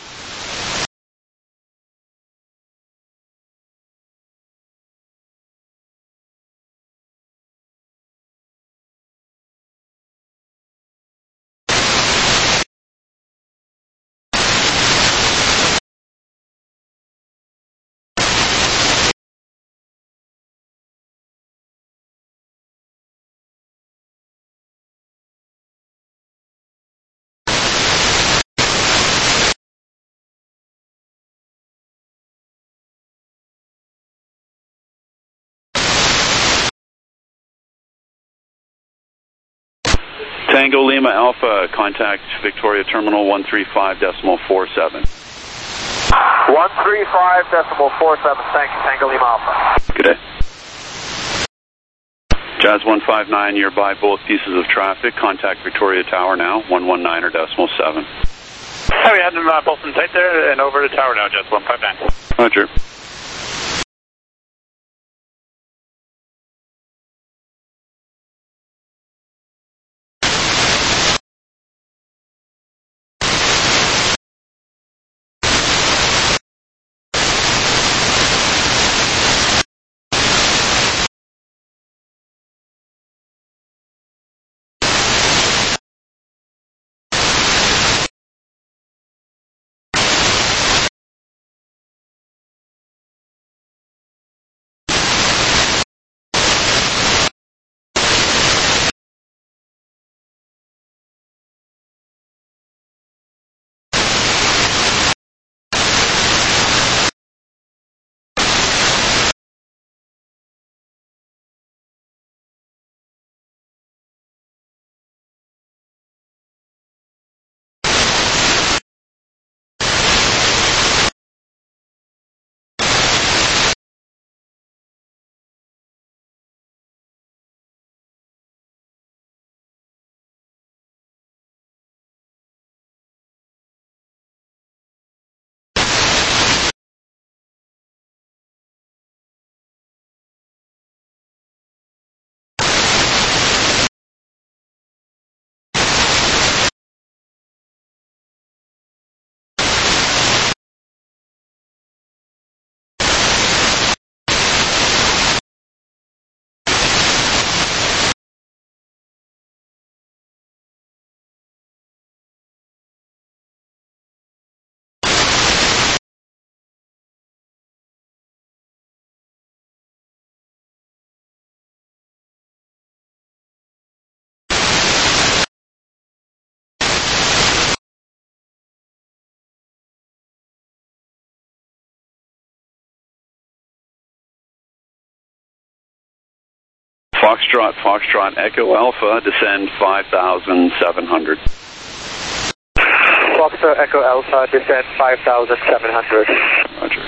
Tango Lima Alpha, contact Victoria Terminal one three five decimal four seven. one three five decimal four seven, thank you, Tango Lima Alpha. Good day. Jazz one five nine, you're by both pieces of traffic. Contact Victoria Tower now, one one nine or decimal seven. Oh, we had them uh, both in tight there and over to tower now, Jazz one five nine. Roger. Foxtrot, Foxtrot, Echo Alpha, descend five thousand seven hundred. Foxtrot, Echo Alpha, descend five thousand seven hundred. Roger.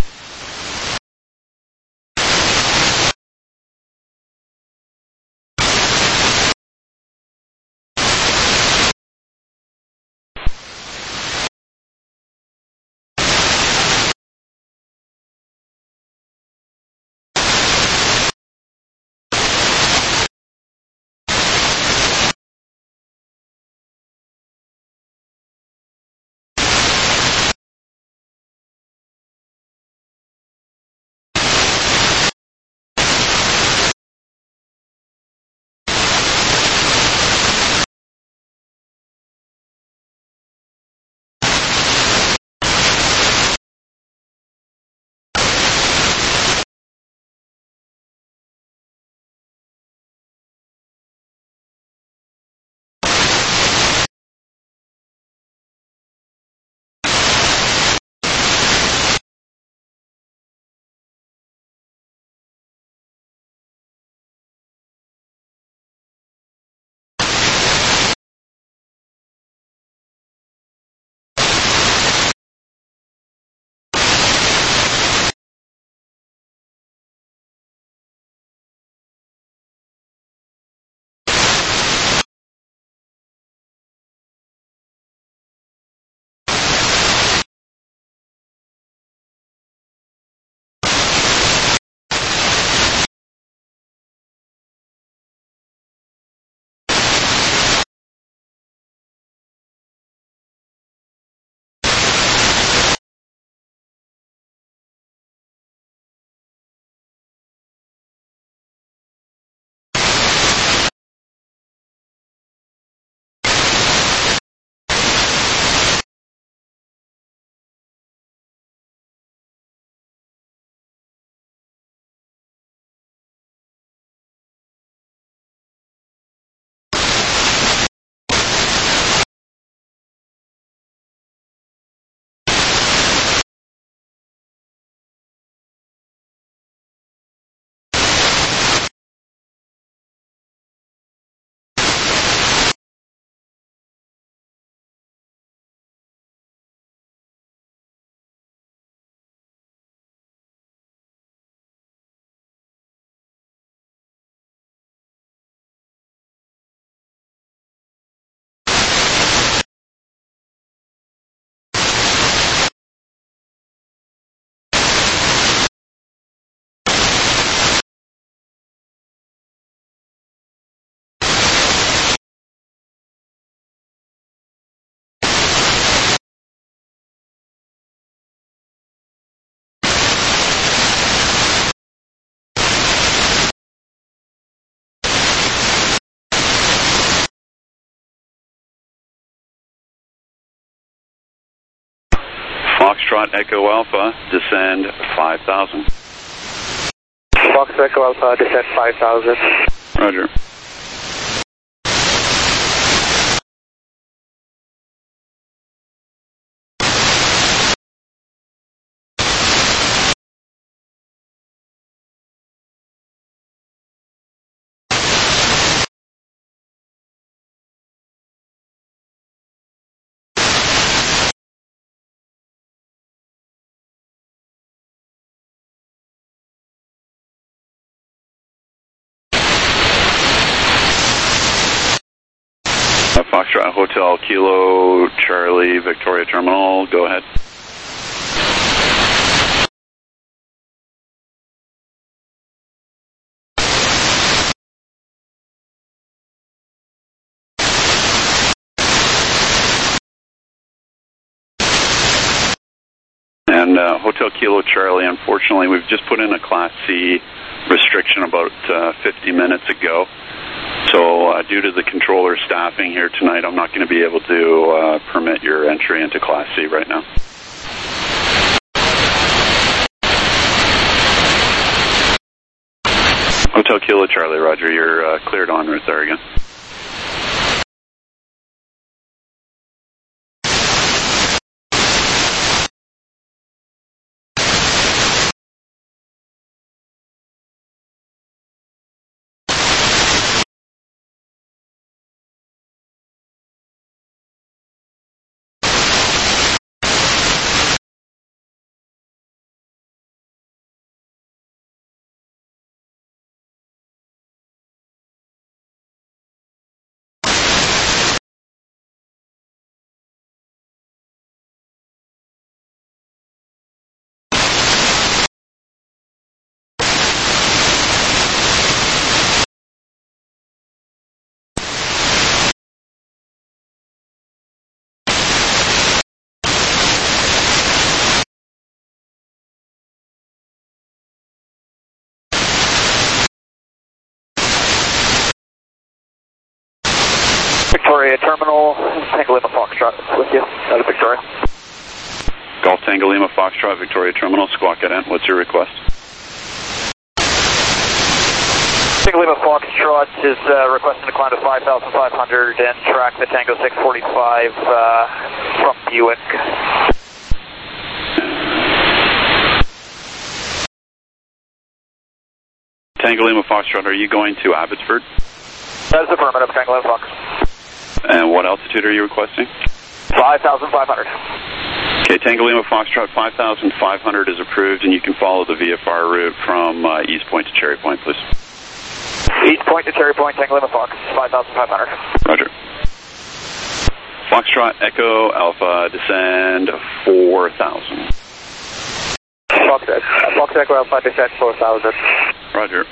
Foxtrot, Echo Alpha, descend five thousand. Foxtrot, Echo Alpha, descend five thousand. Roger. Foxtrot Hotel Kilo Charlie Victoria Terminal, go ahead. And uh, Hotel Kilo Charlie, unfortunately, we've just put in a Class C restriction about uh, fifty minutes ago. So uh, due to the controller staffing here tonight, I'm not going to be able to uh, permit your entry into Class C right now. Hotel Kilo Charlie, Roger, you're uh, cleared en route there again. Victoria Terminal, Tango Lima Foxtrot with you out of Victoria. Golf Tango Lima Foxtrot, Victoria Terminal, Squawk Cadet. What's your request? Tango Lima Foxtrot is uh, requesting to climb to five thousand five hundred and track the Tango six forty-five uh, from Buick. Tango Lima Foxtrot, are you going to Abbotsford? That is affirmative, Tango Lima Fox. And what altitude are you requesting? five thousand five hundred. Okay, Tango Lima Foxtrot, five thousand five hundred is approved, and you can follow the V F R route from uh, East Point to Cherry Point, please. East Point to Cherry Point, Tango Lima Fox, five thousand five hundred. Roger. Foxtrot Echo Alpha, descend four thousand. Fox, Fox Echo Alpha, descend four thousand. Roger.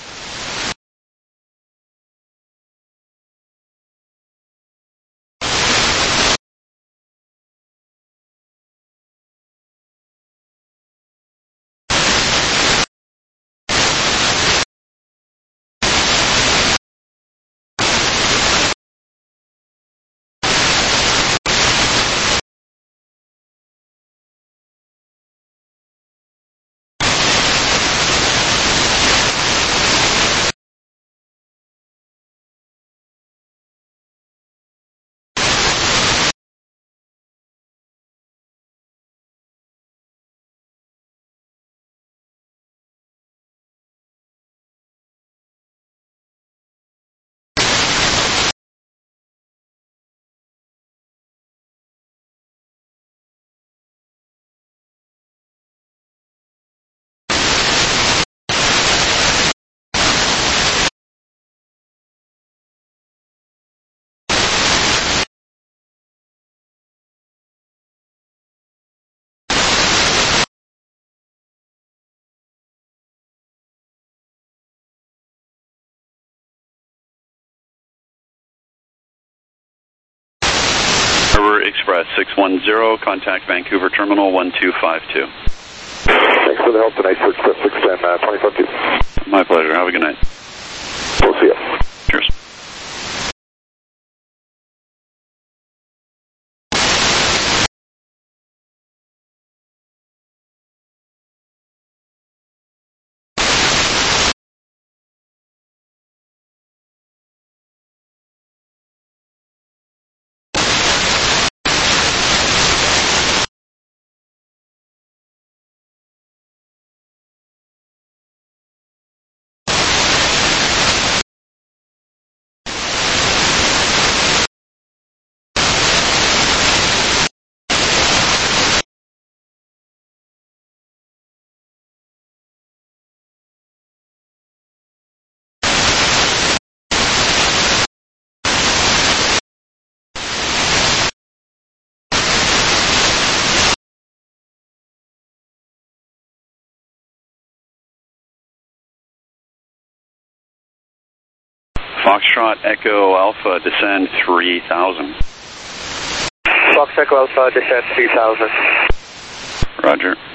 River Express six one zero, contact Vancouver Terminal one two five two. Thanks for the help tonight, River Express six ten, uh, twenty-five two. My pleasure. Have a good night. We'll see you. Cheers. Foxtrot Echo Alpha, descend three thousand. Fox Echo Alpha, descend three thousand. Roger.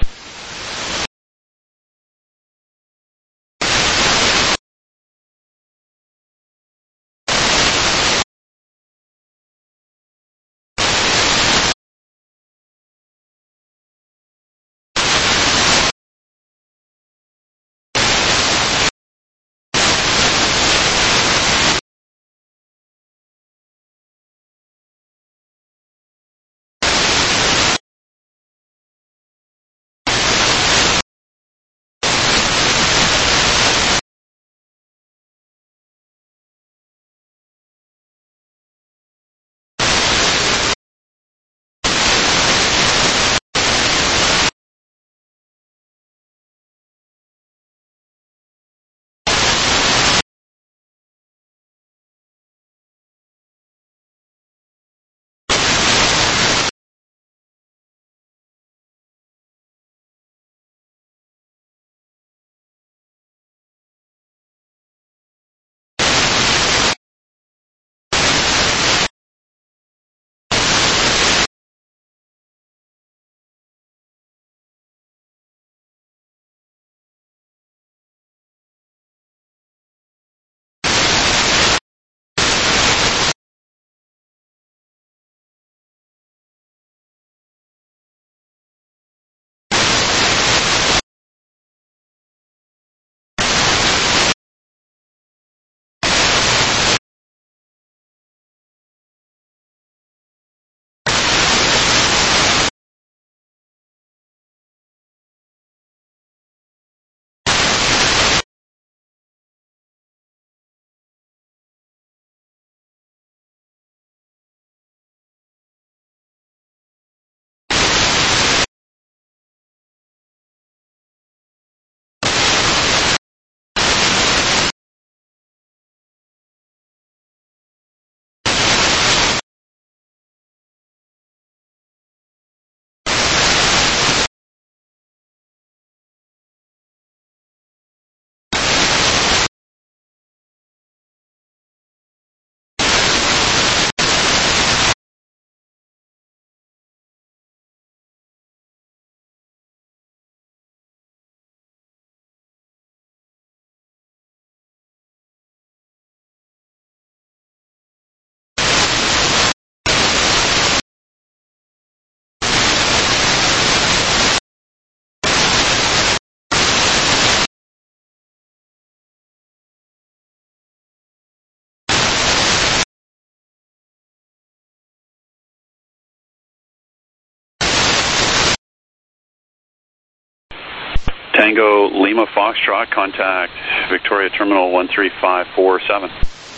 Tango Lima Foxtrot, contact Victoria Terminal one three five four seven.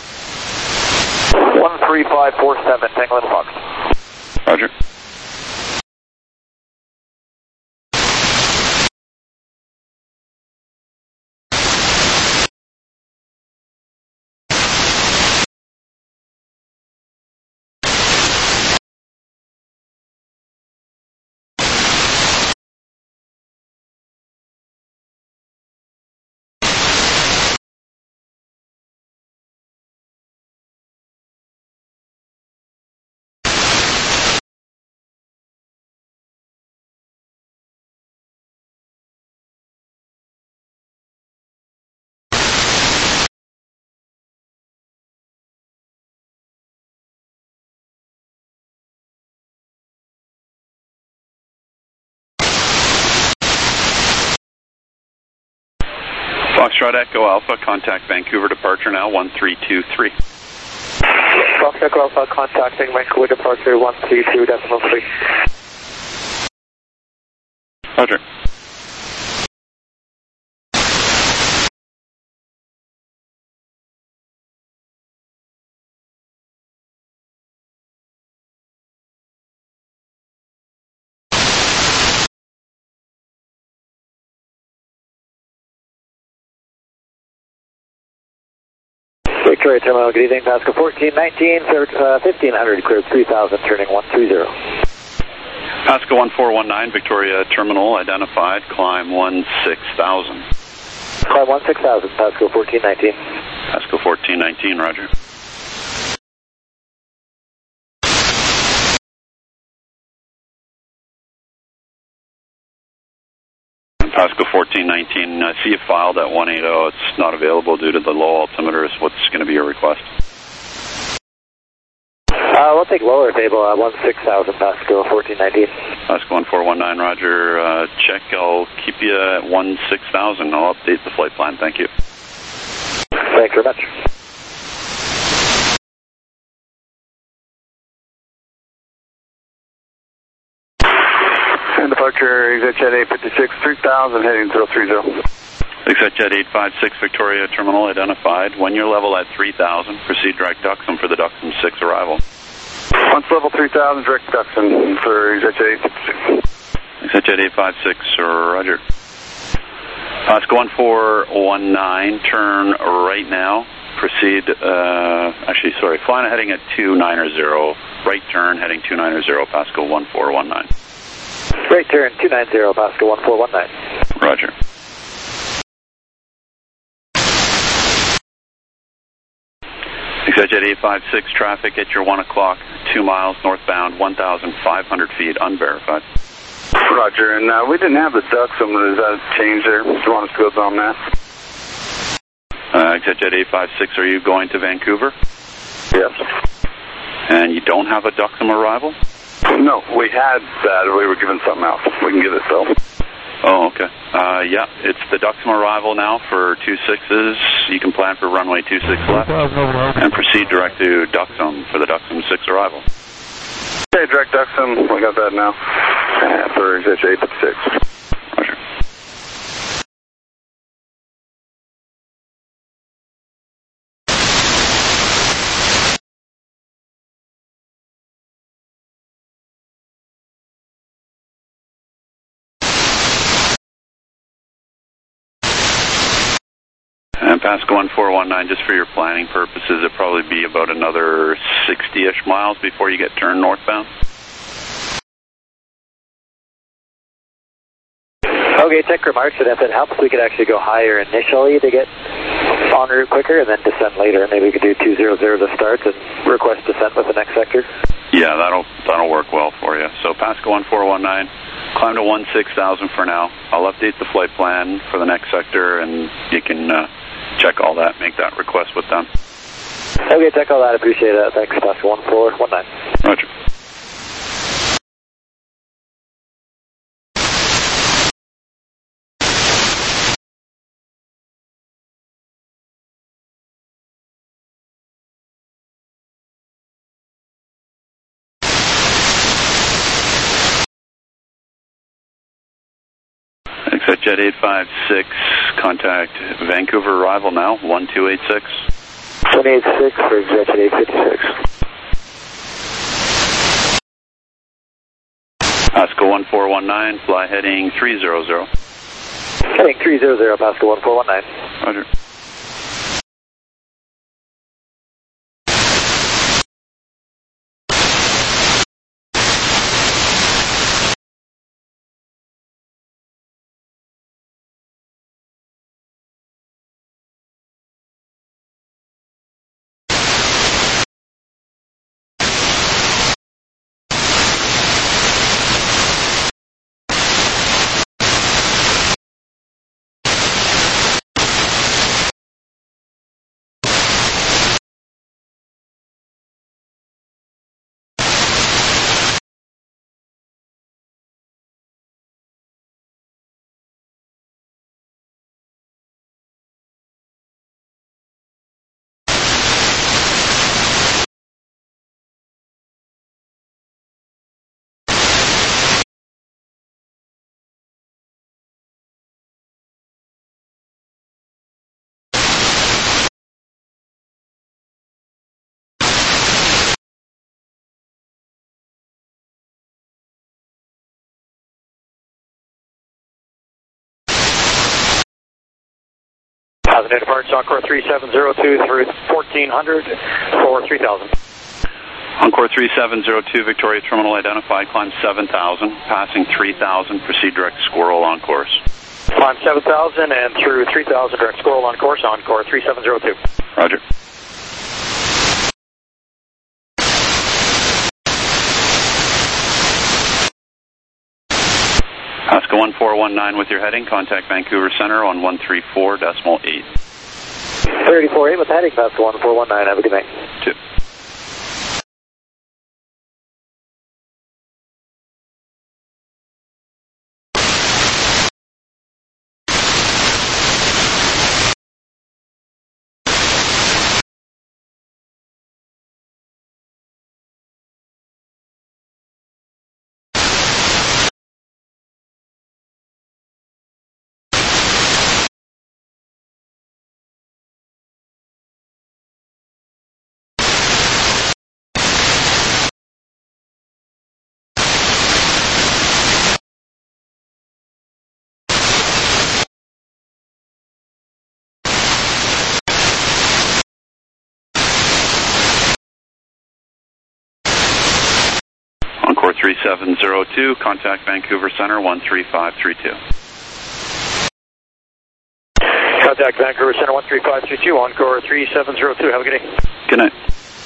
one three five four seven, Tango Lima Fox. Roger. Foxtrot Echo Alpha, contact Vancouver departure now, one three two three. Foxtrot Echo Alpha, contacting Vancouver departure, one three two decimal three. Roger. Victoria Terminal, good evening, Pascal fourteen nineteen, uh, fifteen hundred, cleared three thousand, turning one three zero. Pascal one four one nine, Victoria Terminal, identified, climb one six thousand. Climb one six thousand, Pascal fourteen nineteen. Pascal fourteen nineteen, roger. Pascal fourteen nineteen, I see you filed at one eighty. It's not available due to the low altimeter. What's going to be your request? Uh, we'll take lower table, uh, one six thousand, Pascal fourteen nineteen. Pascal one four one nine, roger. Uh, check, I'll keep you at one six thousand. I'll update the flight plan. Thank you. Thanks very much. And departure, ExitJet eight fifty-six, three thousand, heading zero three zero. ExitJet eight five six, Victoria Terminal, identified. When you're level at three thousand, proceed direct Duxham for the Duxham six arrival. Once level three thousand, direct Duxham for ExitJet eight fifty-six. ExitJet eight five six, roger. Pascal one four one nine, turn right now. Proceed, uh, actually, sorry, flying heading at two ninety, right turn heading two ninety, Pascal one four one nine. Right turn, two ninety, Pascal one four one nine. Roger. ExitJet eight five six, traffic at your one o'clock, two miles northbound, one thousand five hundred feet, unverified. Roger, and uh, we didn't have the Duxham. Does that change there? Do you want us to go on that? Uh, ExitJet eight five six, are you going to Vancouver? Yes. And you don't have a Duxham arrival? No, we had that. We were given something else. We can get it, though. Oh, okay. Uh, yeah, it's the Duxham arrival now for two sixes. You can plan for runway two six left and proceed direct to Duxham for the Duxham six arrival. Okay, direct Duxham. We got that now uh, for ExitJet eight fifty-six. Roger. And Pascal one four one nine, just for your planning purposes, it'll probably be about another sixty-ish miles before you get turned northbound. Okay, tech remarks that if it helps, we could actually go higher initially to get en route quicker and then descend later. Maybe we could do two hundred to start and request descent with the next sector. Yeah, that'll that'll work well for you. So Pascal one four one nine, climb to one six thousand for now. I'll update the flight plan for the next sector, and you can uh, check all that, make that request with them. Okay, check all that. Appreciate it. Thanks, Pascal one four one nine. Roger. ExitJet eight five six, contact Vancouver arrival now, one two eight six. one eight six for ExitJet eight fifty-six. Pasco one four one nine, fly heading three zero zero. Heading three zero zero, Pasco one four one nine. Roger. Positive departure, Encore three seven zero two through fourteen hundred for three thousand. Encore three seven zero two, Victoria Terminal identified, climb seven thousand, passing three thousand, proceed direct Squirrel on course. Climb seven thousand and through three thousand, direct Squirrel on course, Encore three seven zero two. Roger. Pasco one four one nine with your heading, contact Vancouver Center on one three four decimal eight. three four eight with the heading, Pasco one four one nine, have a good night. Two. Encore three seven zero two, contact Vancouver Center one three five three two. Contact Vancouver Center one three five three two, Encore three seven zero two, have a good day. Good night.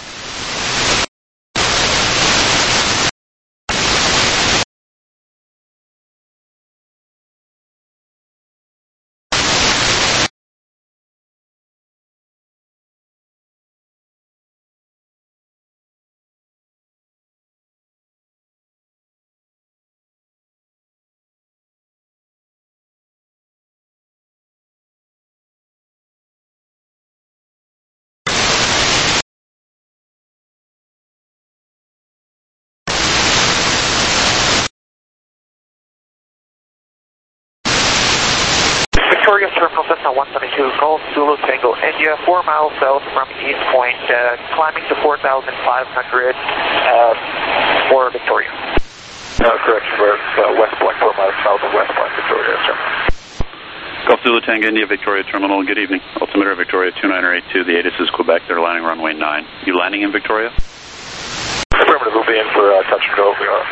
Victoria Terminal Cessna one seventy-two, Golf Zulu Tango India, four miles south from East Point, uh, climbing to four thousand five hundred uh, for Victoria. No, correct, for uh, West Point, four miles south of West Point, Victoria, sir. Golf Zulu Tango India, Victoria Terminal, good evening. Altimeter Victoria two nine eight two, the A T I S is Quebec, they're landing runway nine. You landing in Victoria? Affirmative, we'll be in for uh, touch and go. We are.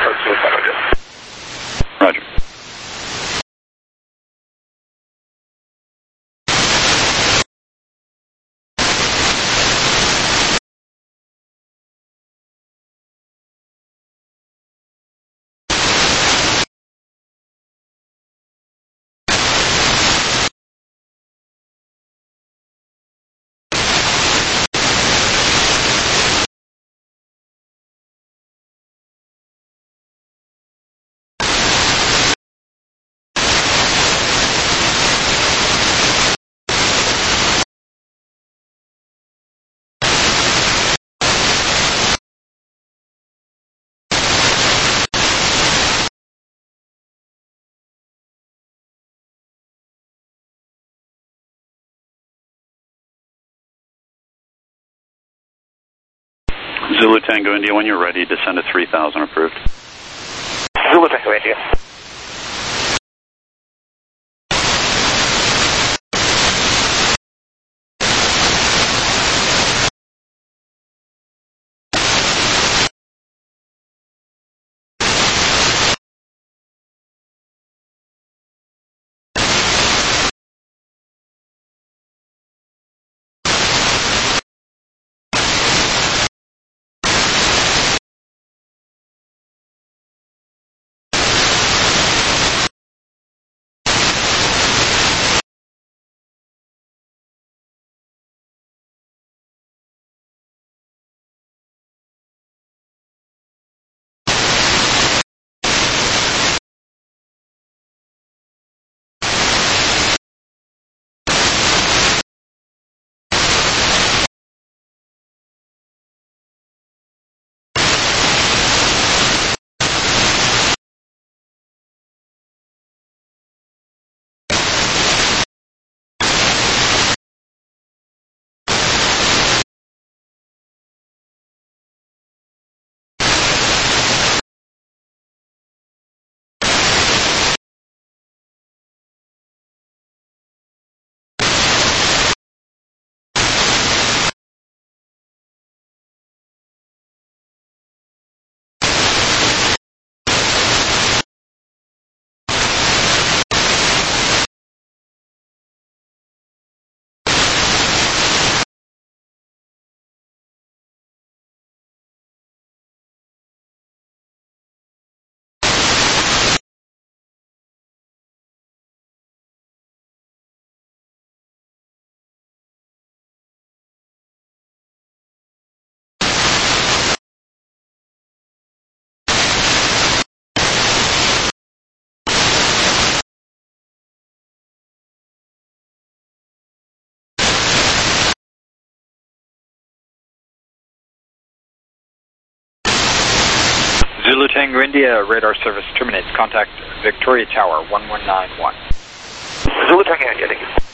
Roger. Zulu Tango India, when you're ready, descend to three thousand approved. Zulu Tango India. Zulu Tango India, radar service terminates. Contact Victoria Tower, one one nine one. Zulu Tango India, thank you.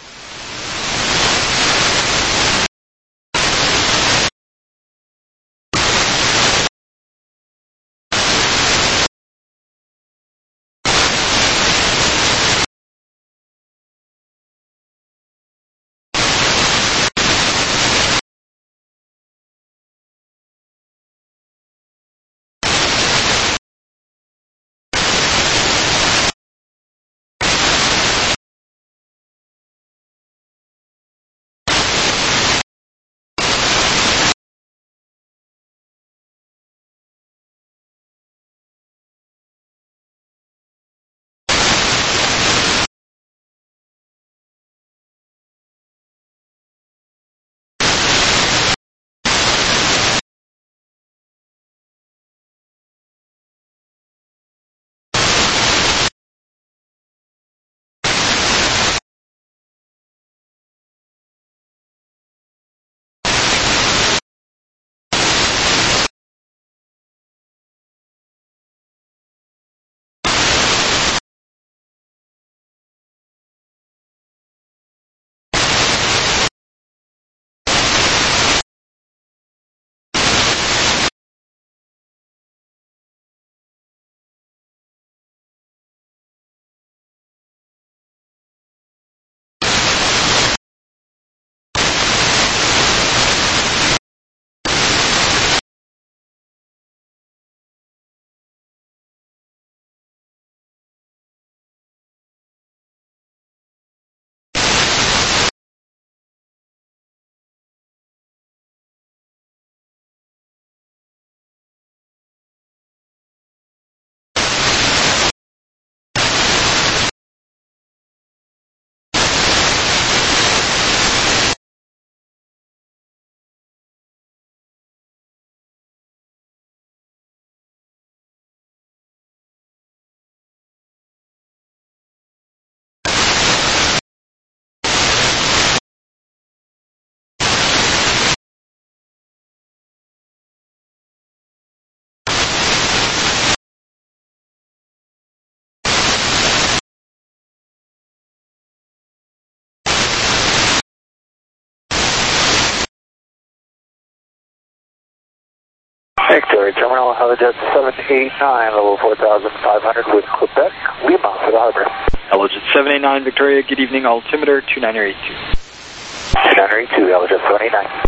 Victoria Terminal, Helijet seven eight nine, level four thousand five hundred with Quebec, Lima for the harbor. Helijet seven eight nine, Victoria, good evening, altimeter two nine eight two. two nine eight two, Helijet seven eight nine.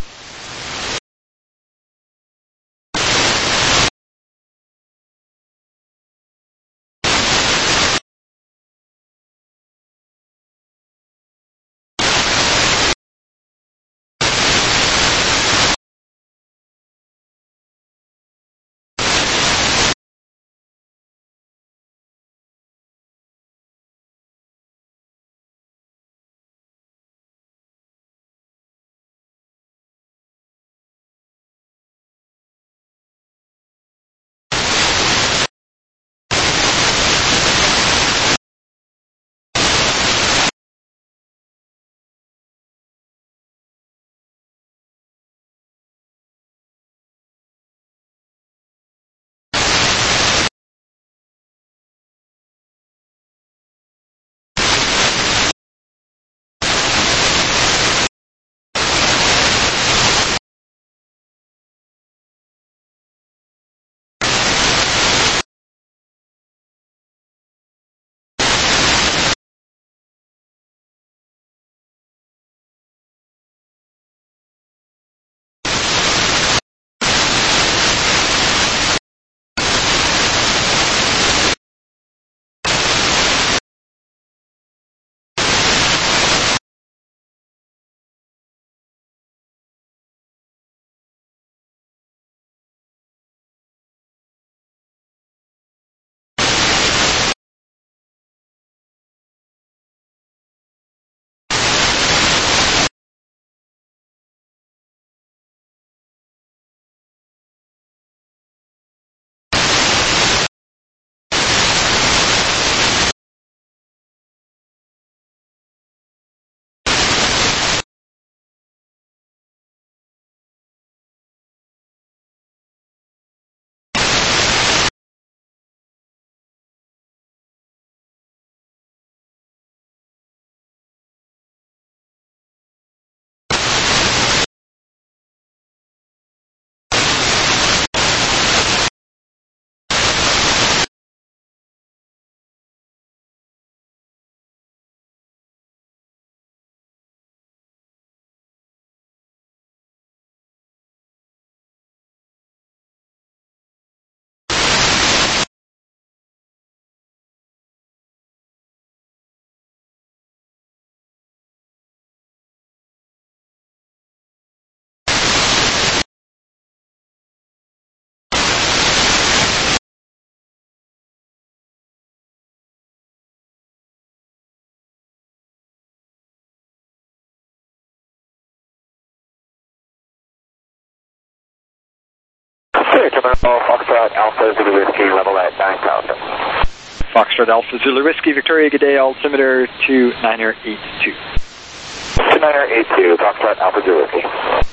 Terminal, Foxtrot Alpha Zulu Whiskey, level at nine thousand. Foxtrot Alpha Zulu Whiskey, Victoria, good day, altimeter two nine eight two. two nine eight two, Foxtrot Alpha Zulu Whiskey.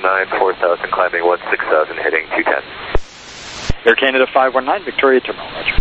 nine, four thousand, climbing one six thousand, heading two ten. Air Canada five one nine, Victoria Terminal, roger.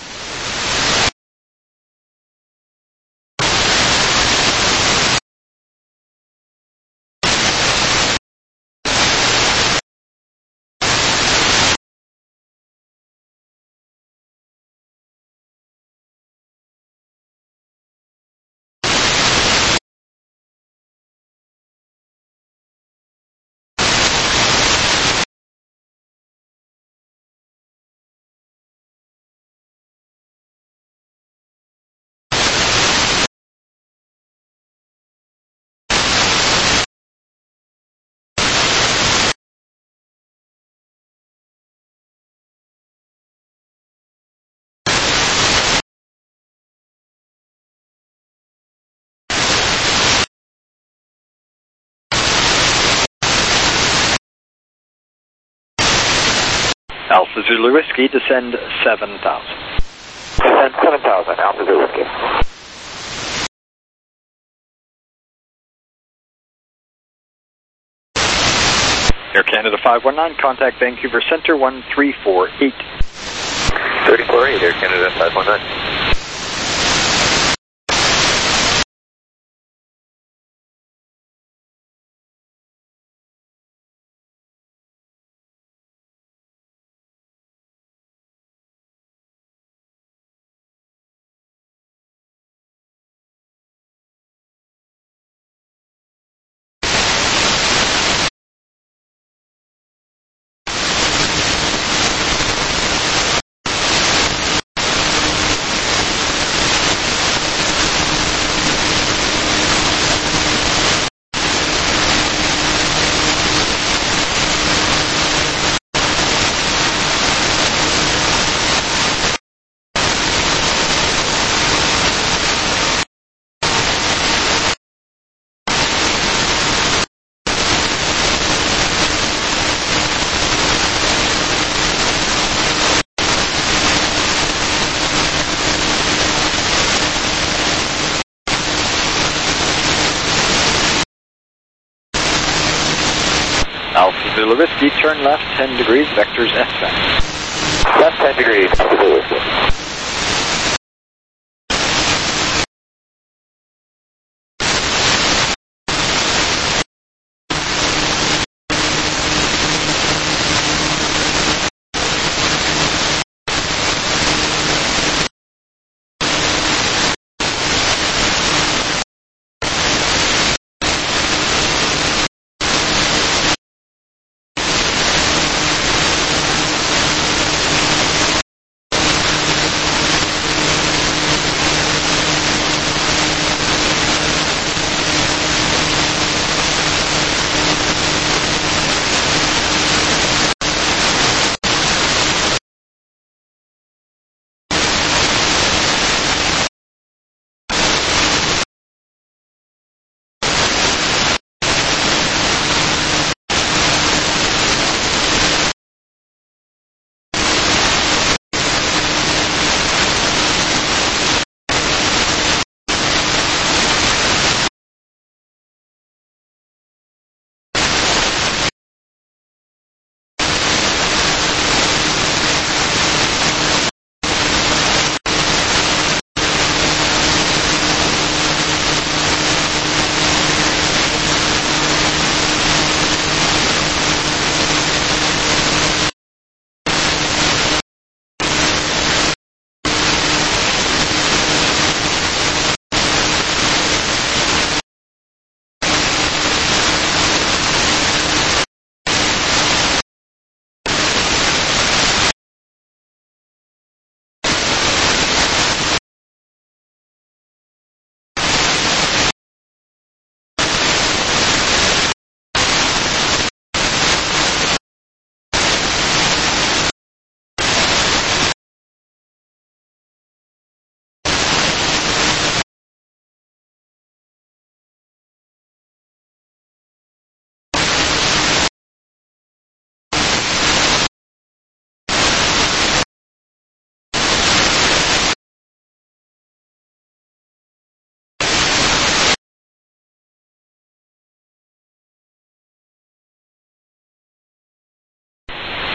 Alpha Zulu Whiskey, descend seven thousand. Descend seven thousand, Alpha Zulu Whiskey. Air Canada five one nine, contact Vancouver Centre one three four eight. three four eight, Air Canada five one nine. Alpha Zulu Whiskey, turn left ten degrees, vectors S-band. Left ten degrees, Alpha Zulu Whiskey.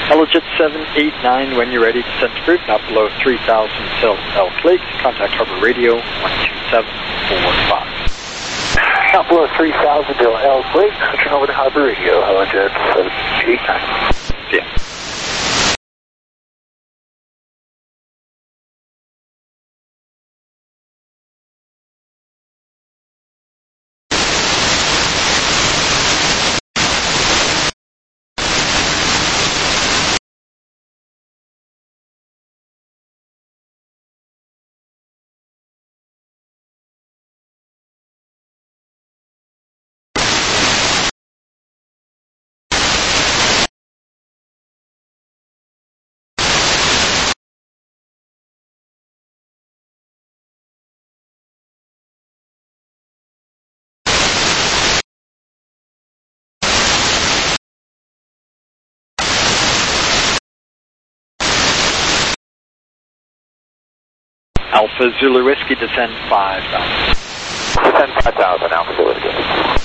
Helijet seven eight nine, when you're ready, descend to group, not below three thousand till Elk Lake. Contact Harbor Radio one two seven four five. Not below three thousand till Elk Lake, switching over to Harbor Radio, Helijet seven eight nine. Yeah. Alpha Zulu Whiskey, descend five thousand. Descend five thousand, Alpha Zulu Whiskey.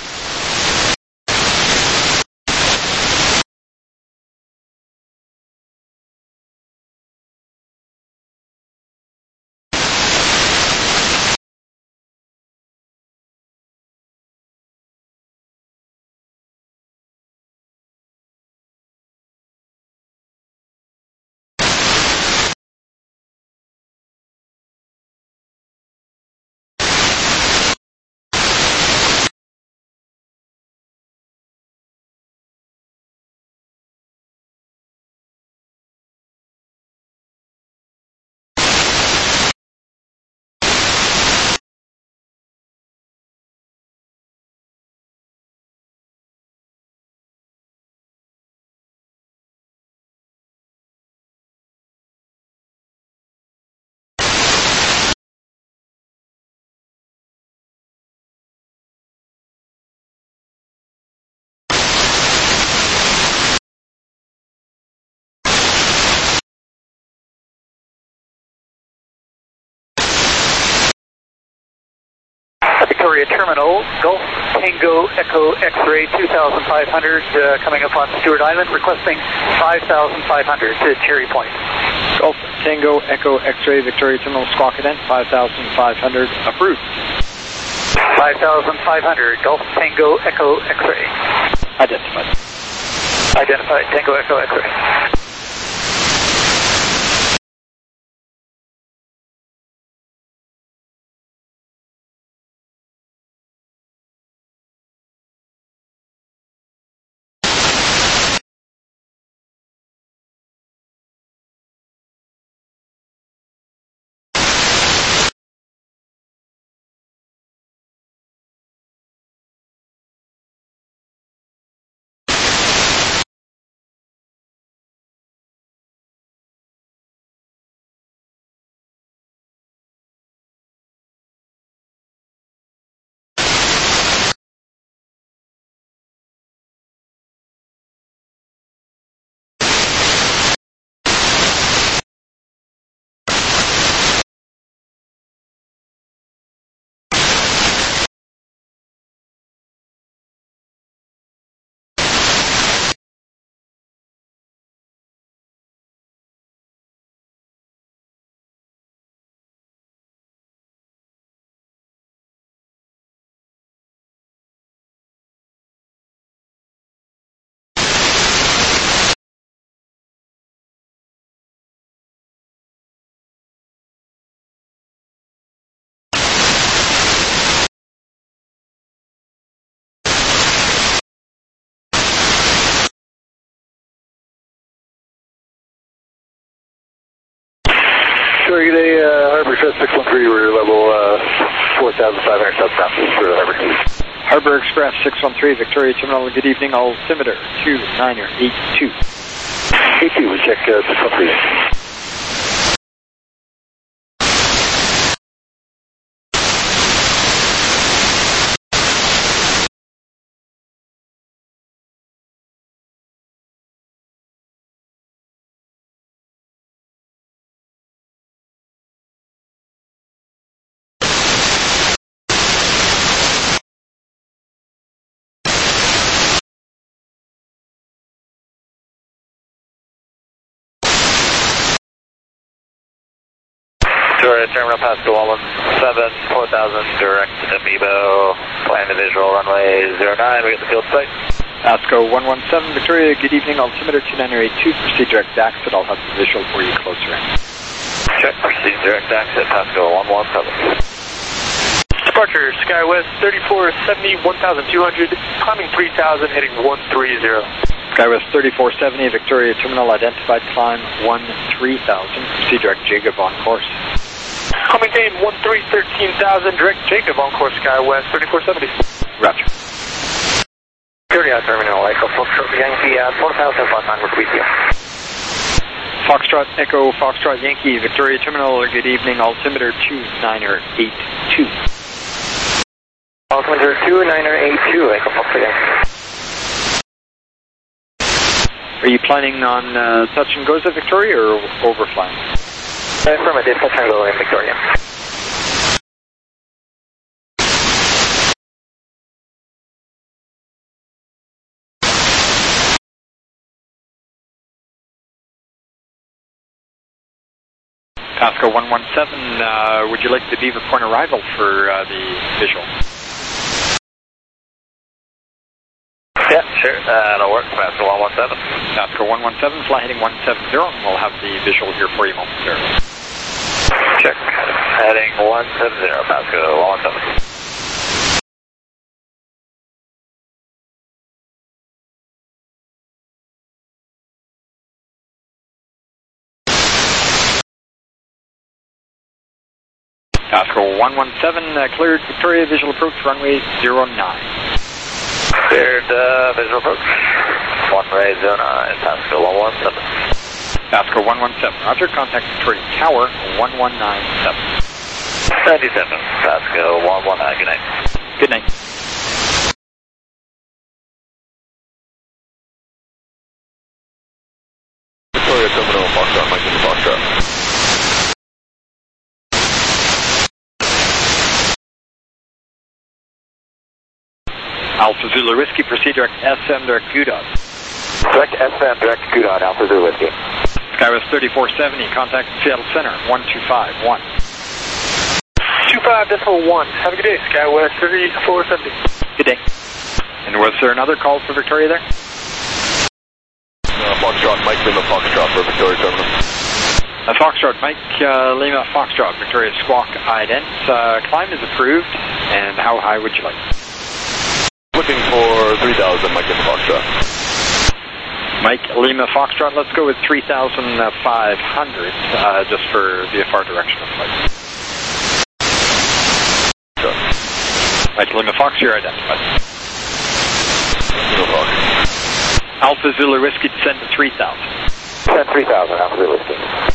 Victoria Terminal, Gulf Tango Echo X-Ray two thousand five hundred, uh, coming up on Stewart Island, requesting five thousand five hundred to Cherry Point. Gulf Tango Echo X-Ray, Victoria Terminal, Squawk Event, five thousand five hundred, approved. five thousand five hundred, Gulf Tango Echo X-Ray. Identified. Identified, Tango Echo X-Ray. Sorry, good day, uh, Harbor Express six one three, we're level uh, four thousand five hundred southbound for Harbor. Harbor Express six one three, Victoria Terminal, good evening, altimeter two niner eight two. eight two, we check uh, six one three. Victoria Terminal, Pascal one one seven, four thousand, direct to Amoeba, plan to visual runway zero nine, we get the field site. Pasco one one seven, Victoria, good evening, altimeter two nine eight two, proceed direct exit, I'll have the visual for you closer in. Check, proceed direct exit, Pasco one one seven. Departure, SkyWest thirty-four seventy, one thousand two hundred, climbing three thousand, heading one three zero. SkyWest thirty-four seventy, Victoria Terminal, identified climb one three thousand, proceed direct Jacob on course. Coming in one three thirteen thousand, direct Jacob on course, SkyWest thirty-four seventy. Roger. Victoria Terminal, Echo Foxtrot Yankee, uh, four thousand five hundred with you. Foxtrot Echo Foxtrot Yankee, Victoria Terminal, good evening, altimeter two nine eight two. Altimeter two nine eight two, Echo Foxtrot Yankee. Are you planning on uh, touch and goes at Victoria or overflying? Affirmative, touch and go in Victoria. Pasco one one seven, uh, would you like the Beaver Point arrival for uh, the visual? Yeah, sure, uh, that'll work, Pasco one one seven. Pasco one one seven, fly heading one seven zero, and we'll have the visual here for you momentarily. Check, heading one seven zero, Pasco one one seven. Pasco one one seven, uh, cleared Victoria, visual approach, runway zero nine. Cleared uh, visual approach, runway zero nine, Pasco one one seven. Pasco one one seven, roger, contact Victoria Tower one one nine seven. ninety-seven, Pasco one one nine, good night. Good night. Victoria Terminal, Foxtrot, Mike in the Foxtrot. Alpha Zulu Whiskey, proceed direct S M, direct Q DOT. Direct S M, direct Q DOT, Alpha Zulu Whiskey. SkyWest thirty-four seventy, contact Seattle Center, one two five one. two five decimal one, have a good day, SkyWest thirty-four seventy. Good day. And was there another call for Victoria there? Uh, Foxtrot, Mike in the Foxtrot for Victoria Terminal. Uh, Foxtrot, Mike, uh, Lima, Foxtrot, Victoria Squawk Ident. Uh, climb is approved, and how high would you like? Looking for three thousand, Mike in the Foxtrot. Mike, Lima, Foxtrot, let's go with three thousand five hundred, uh, just for V F R direction of flight. Sure. Mike, Lima, Fox, you're identified. Lima Fox. Alpha Zulu Whiskey, descend to three thousand. Descend three thousand, Alpha Zulu Whiskey.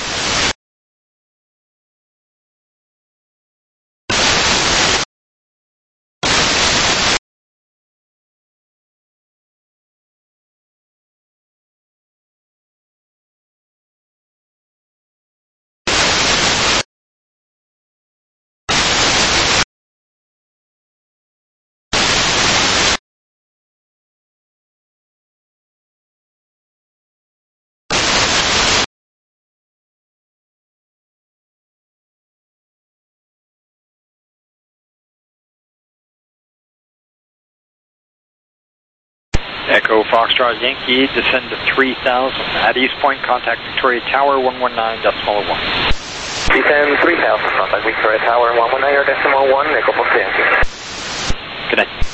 Echo Foxtrot Yankee, descend to three thousand. At East Point, contact Victoria Tower one one nine decimal one. Descend three thousand, contact Victoria Tower one one nine decimal one, Echo Foxtrot Yankee. Good night.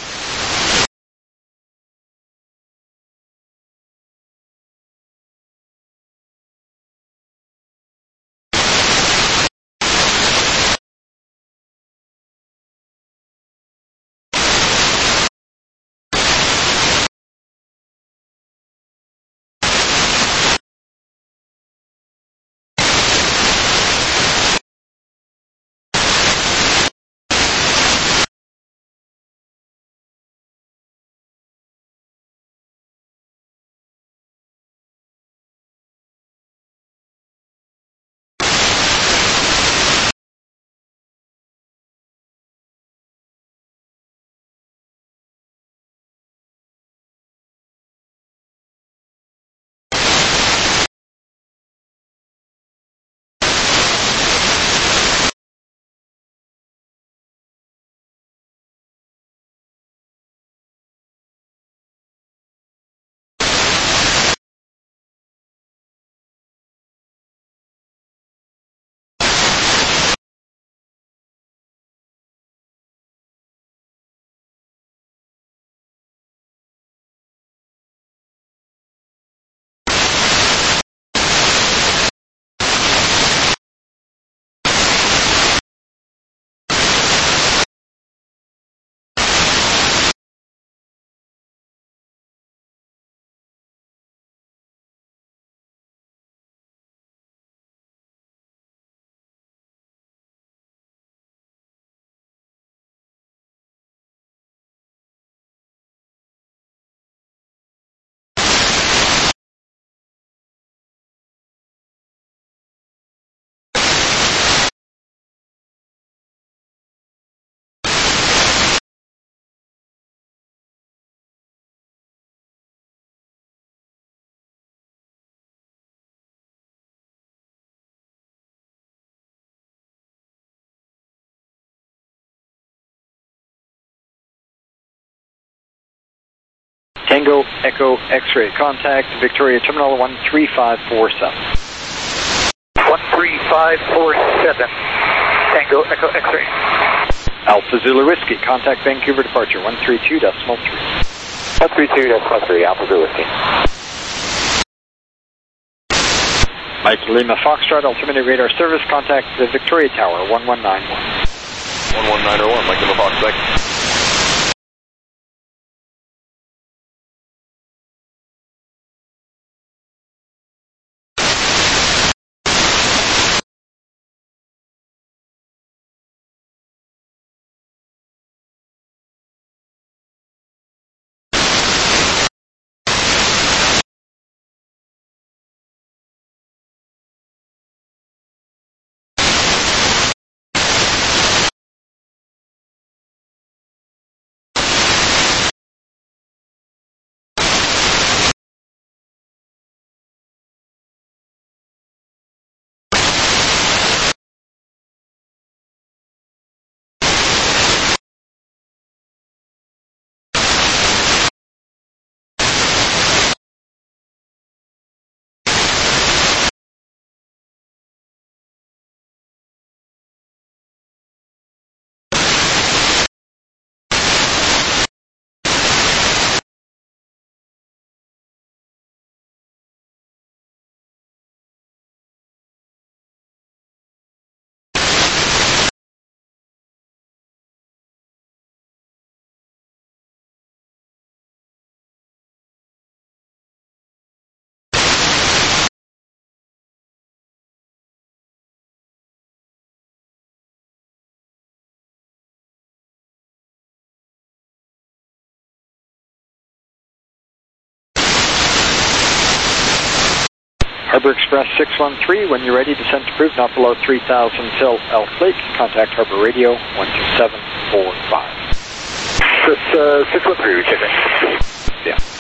Tango Echo X-ray. Contact Victoria Terminal one three five four seven. one three five four seven. Tango Echo X-ray. Alpha Zulu Whiskey. Contact Vancouver departure one three two decimal three. one three two decimal three, Alpha Zulu Whiskey. Mike Lima Foxtrot, altimeter radar service. Contact the Victoria Tower one one nine one. one one nine oh one, Mike Lima Fox, thanks. Harbor Express six one three, when you're ready, descent approved, not below three thousand till Elk Lake. Contact Harbor Radio one two seven four five. This, uh, six one three, we check in. Yeah.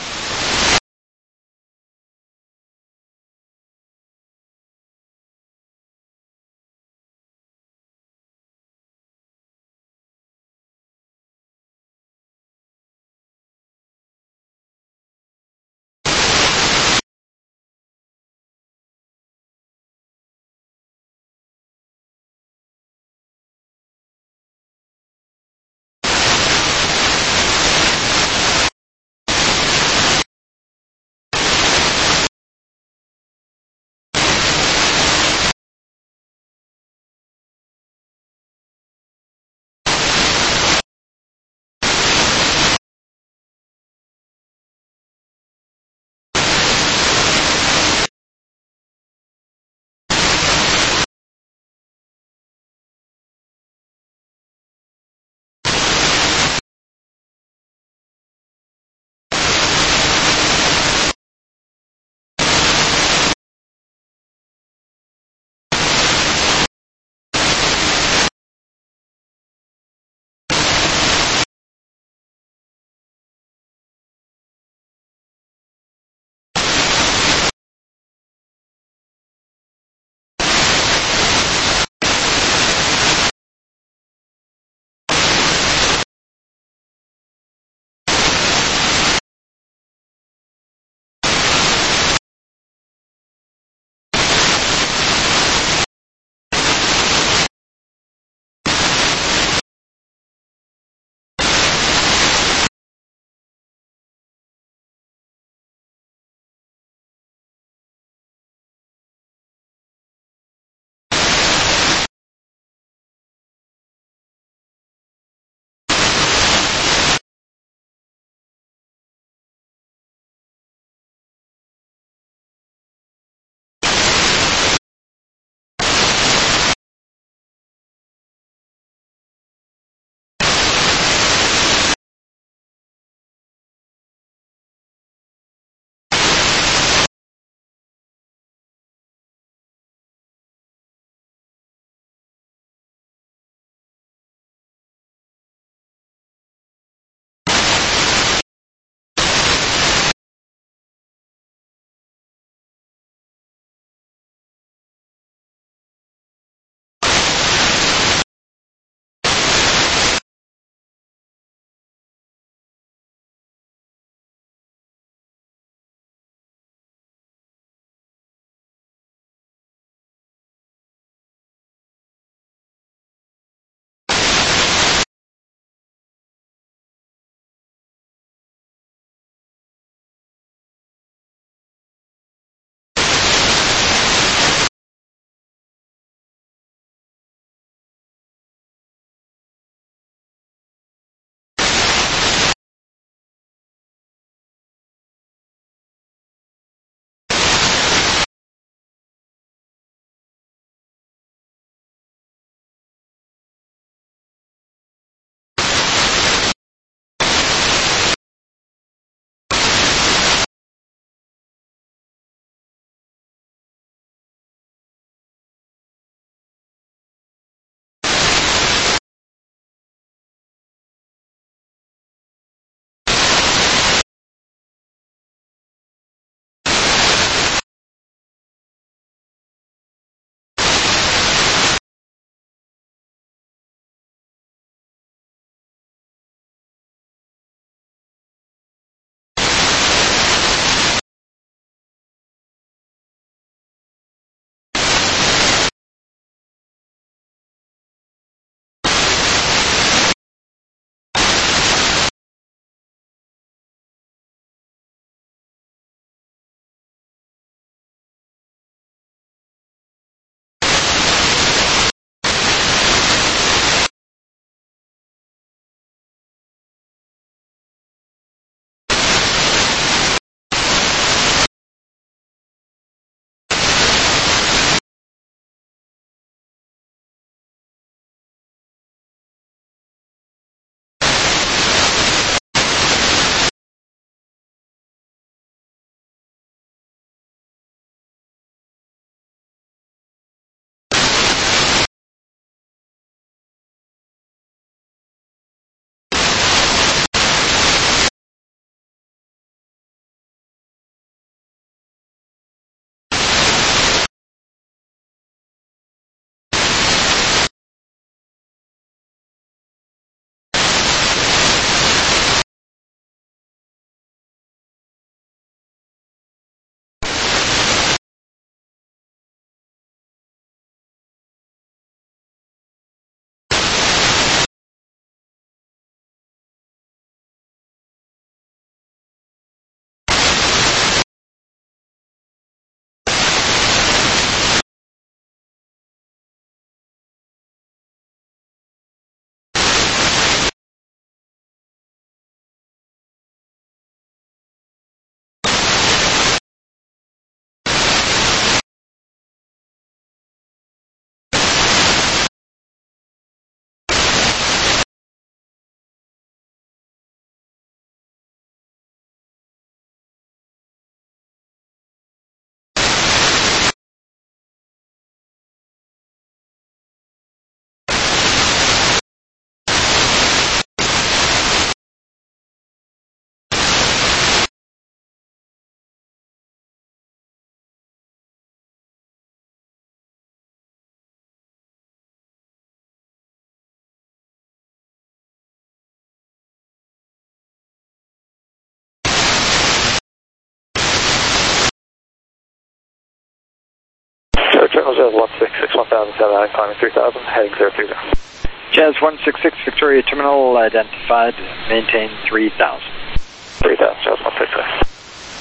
Terminal Jazz one six six, one thousand seven, climbing three thousand, heading zero three zero. Jazz one six six, Victoria Terminal, identified, maintain three thousand. three thousand, Jazz one six six.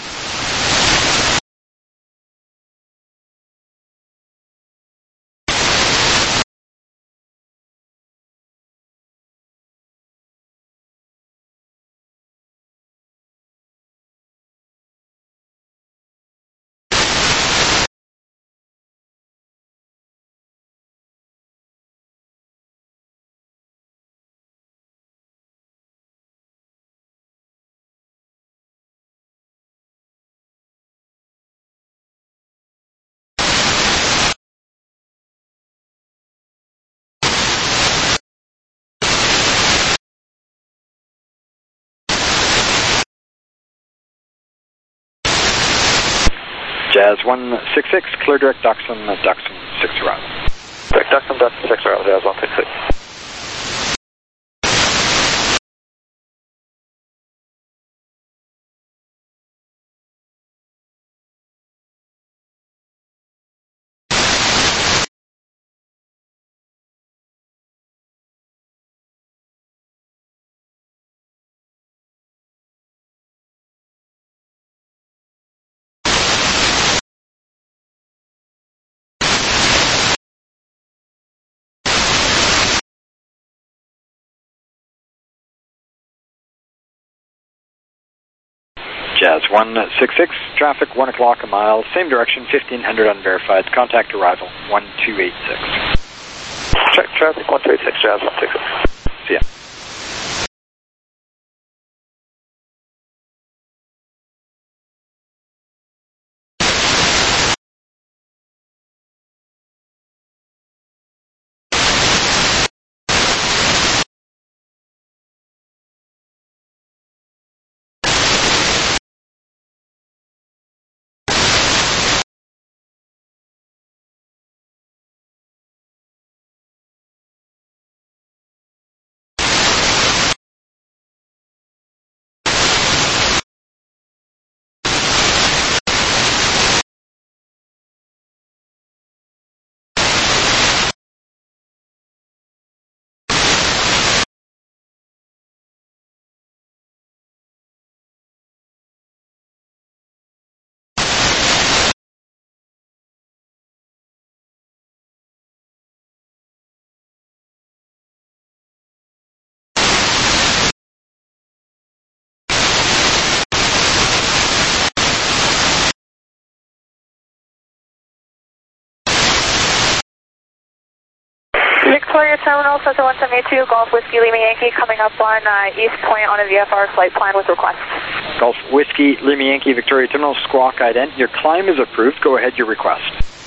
Jazz one six six, clear direct Duxon, Duxon six around. Direct Duxon, Duxon six around, Jazz one six six. Jazz one six six, traffic one o'clock a mile, same direction, fifteen hundred unverified, contact arrival one two eight six. Check traffic one two eight six, Jazz one six six. See ya. Victoria Terminal, Cessna one seventy-two, Golf Whiskey Lima Yankee, coming up on uh, East Point on a V F R flight plan with request. Golf Whiskey Lima Yankee, Victoria Terminal, squawk ident. Your climb is approved. Go ahead, your request.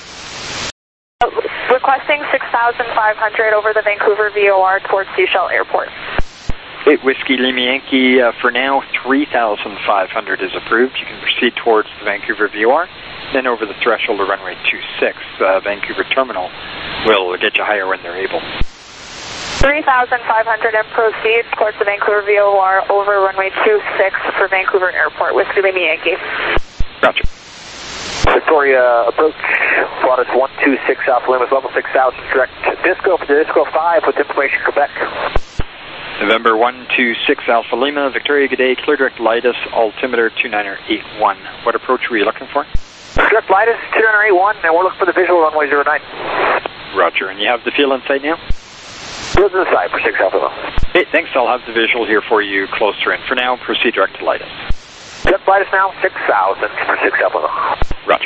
Uh, requesting six thousand five hundred over the Vancouver V O R towards Sechelt Airport. Okay, Whiskey Lima Yankee, uh, for now, three thousand five hundred is approved. You can proceed towards the Vancouver V O R. Then over the threshold of runway two six, uh, Vancouver Terminal will get you higher when they're able. three thousand five hundred and proceed towards the Vancouver V O R over runway two six for Vancouver Airport, Whiskey Lima Yankee. Roger. Victoria approach, Waters one two six Alpha Lima, level six thousand, direct Disco for Disco five with information Quebec. November one two six Alpha Lima, Victoria, good day, clear direct Leidos, altimeter two niner eight one. What approach were you looking for? Direct Leidos two niner eight one, and we're looking for the visual runway zero nine. Roger, and you have the field in sight now? Field in sight for six Alpha Lima. Okay, thanks, I'll have the visual here for you closer in. For now, proceed direct to Leidos. Direct Leidos now, six thousand for six Alpha Lima. Roger.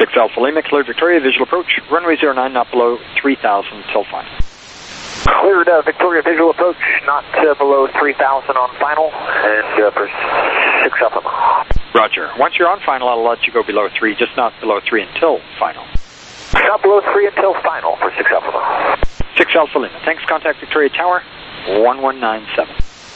six Alpha Lima, cleared Victoria, visual approach, runway zero nine, not below three thousand till final. Cleared uh, Victoria, visual approach, not uh, below three thousand on final, and uh, for six Alpha Lima. Roger. Once you're on final, I'll let you go below three, just not below three until final. Not below three until final for six Alpha Lima. six Alpha Lima. Thanks. Contact Victoria Tower, one one nine seven.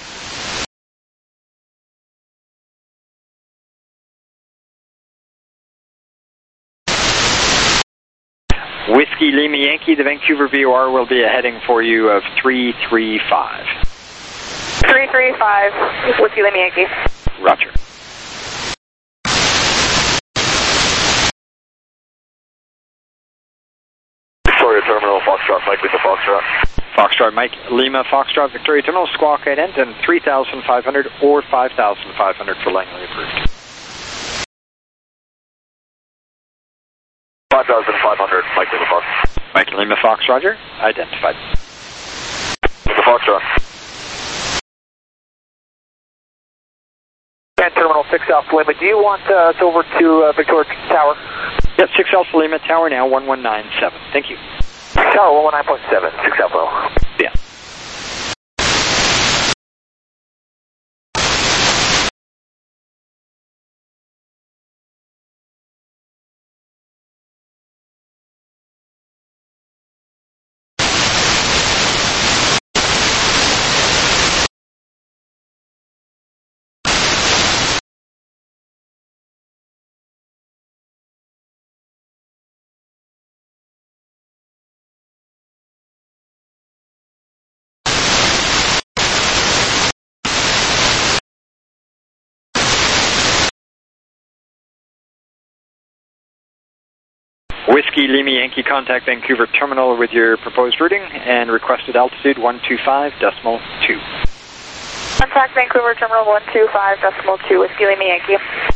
Whiskey Lima Yankee, the Vancouver V O R will be a heading for you of three three five. three three five, Whiskey Lima Yankee. Roger. Victoria Terminal, Foxtrot, Mike Lima Foxtrot. Foxtrot, Mike Lima Foxtrot, Victoria Terminal, squawk ident, and three thousand five hundred or five thousand five hundred for Langley approved. five thousand five hundred, Mike Lima Fox. Mike Lima Fox, Roger. Identified. Lima Foxtrot. And Terminal six Alpha Lima, do you want uh, us over to uh, Victoria Tower? Yep, six Alpha Lima, Tower now, one one nine seven. Thank you. Tower one one nine point seven, six Alpha Lima. Yeah. Whiskey Lima Yankee, contact Vancouver Terminal with your proposed routing and requested altitude one two five decimal two. Contact Vancouver Terminal one two five decimal two, Whiskey Lima Yankee.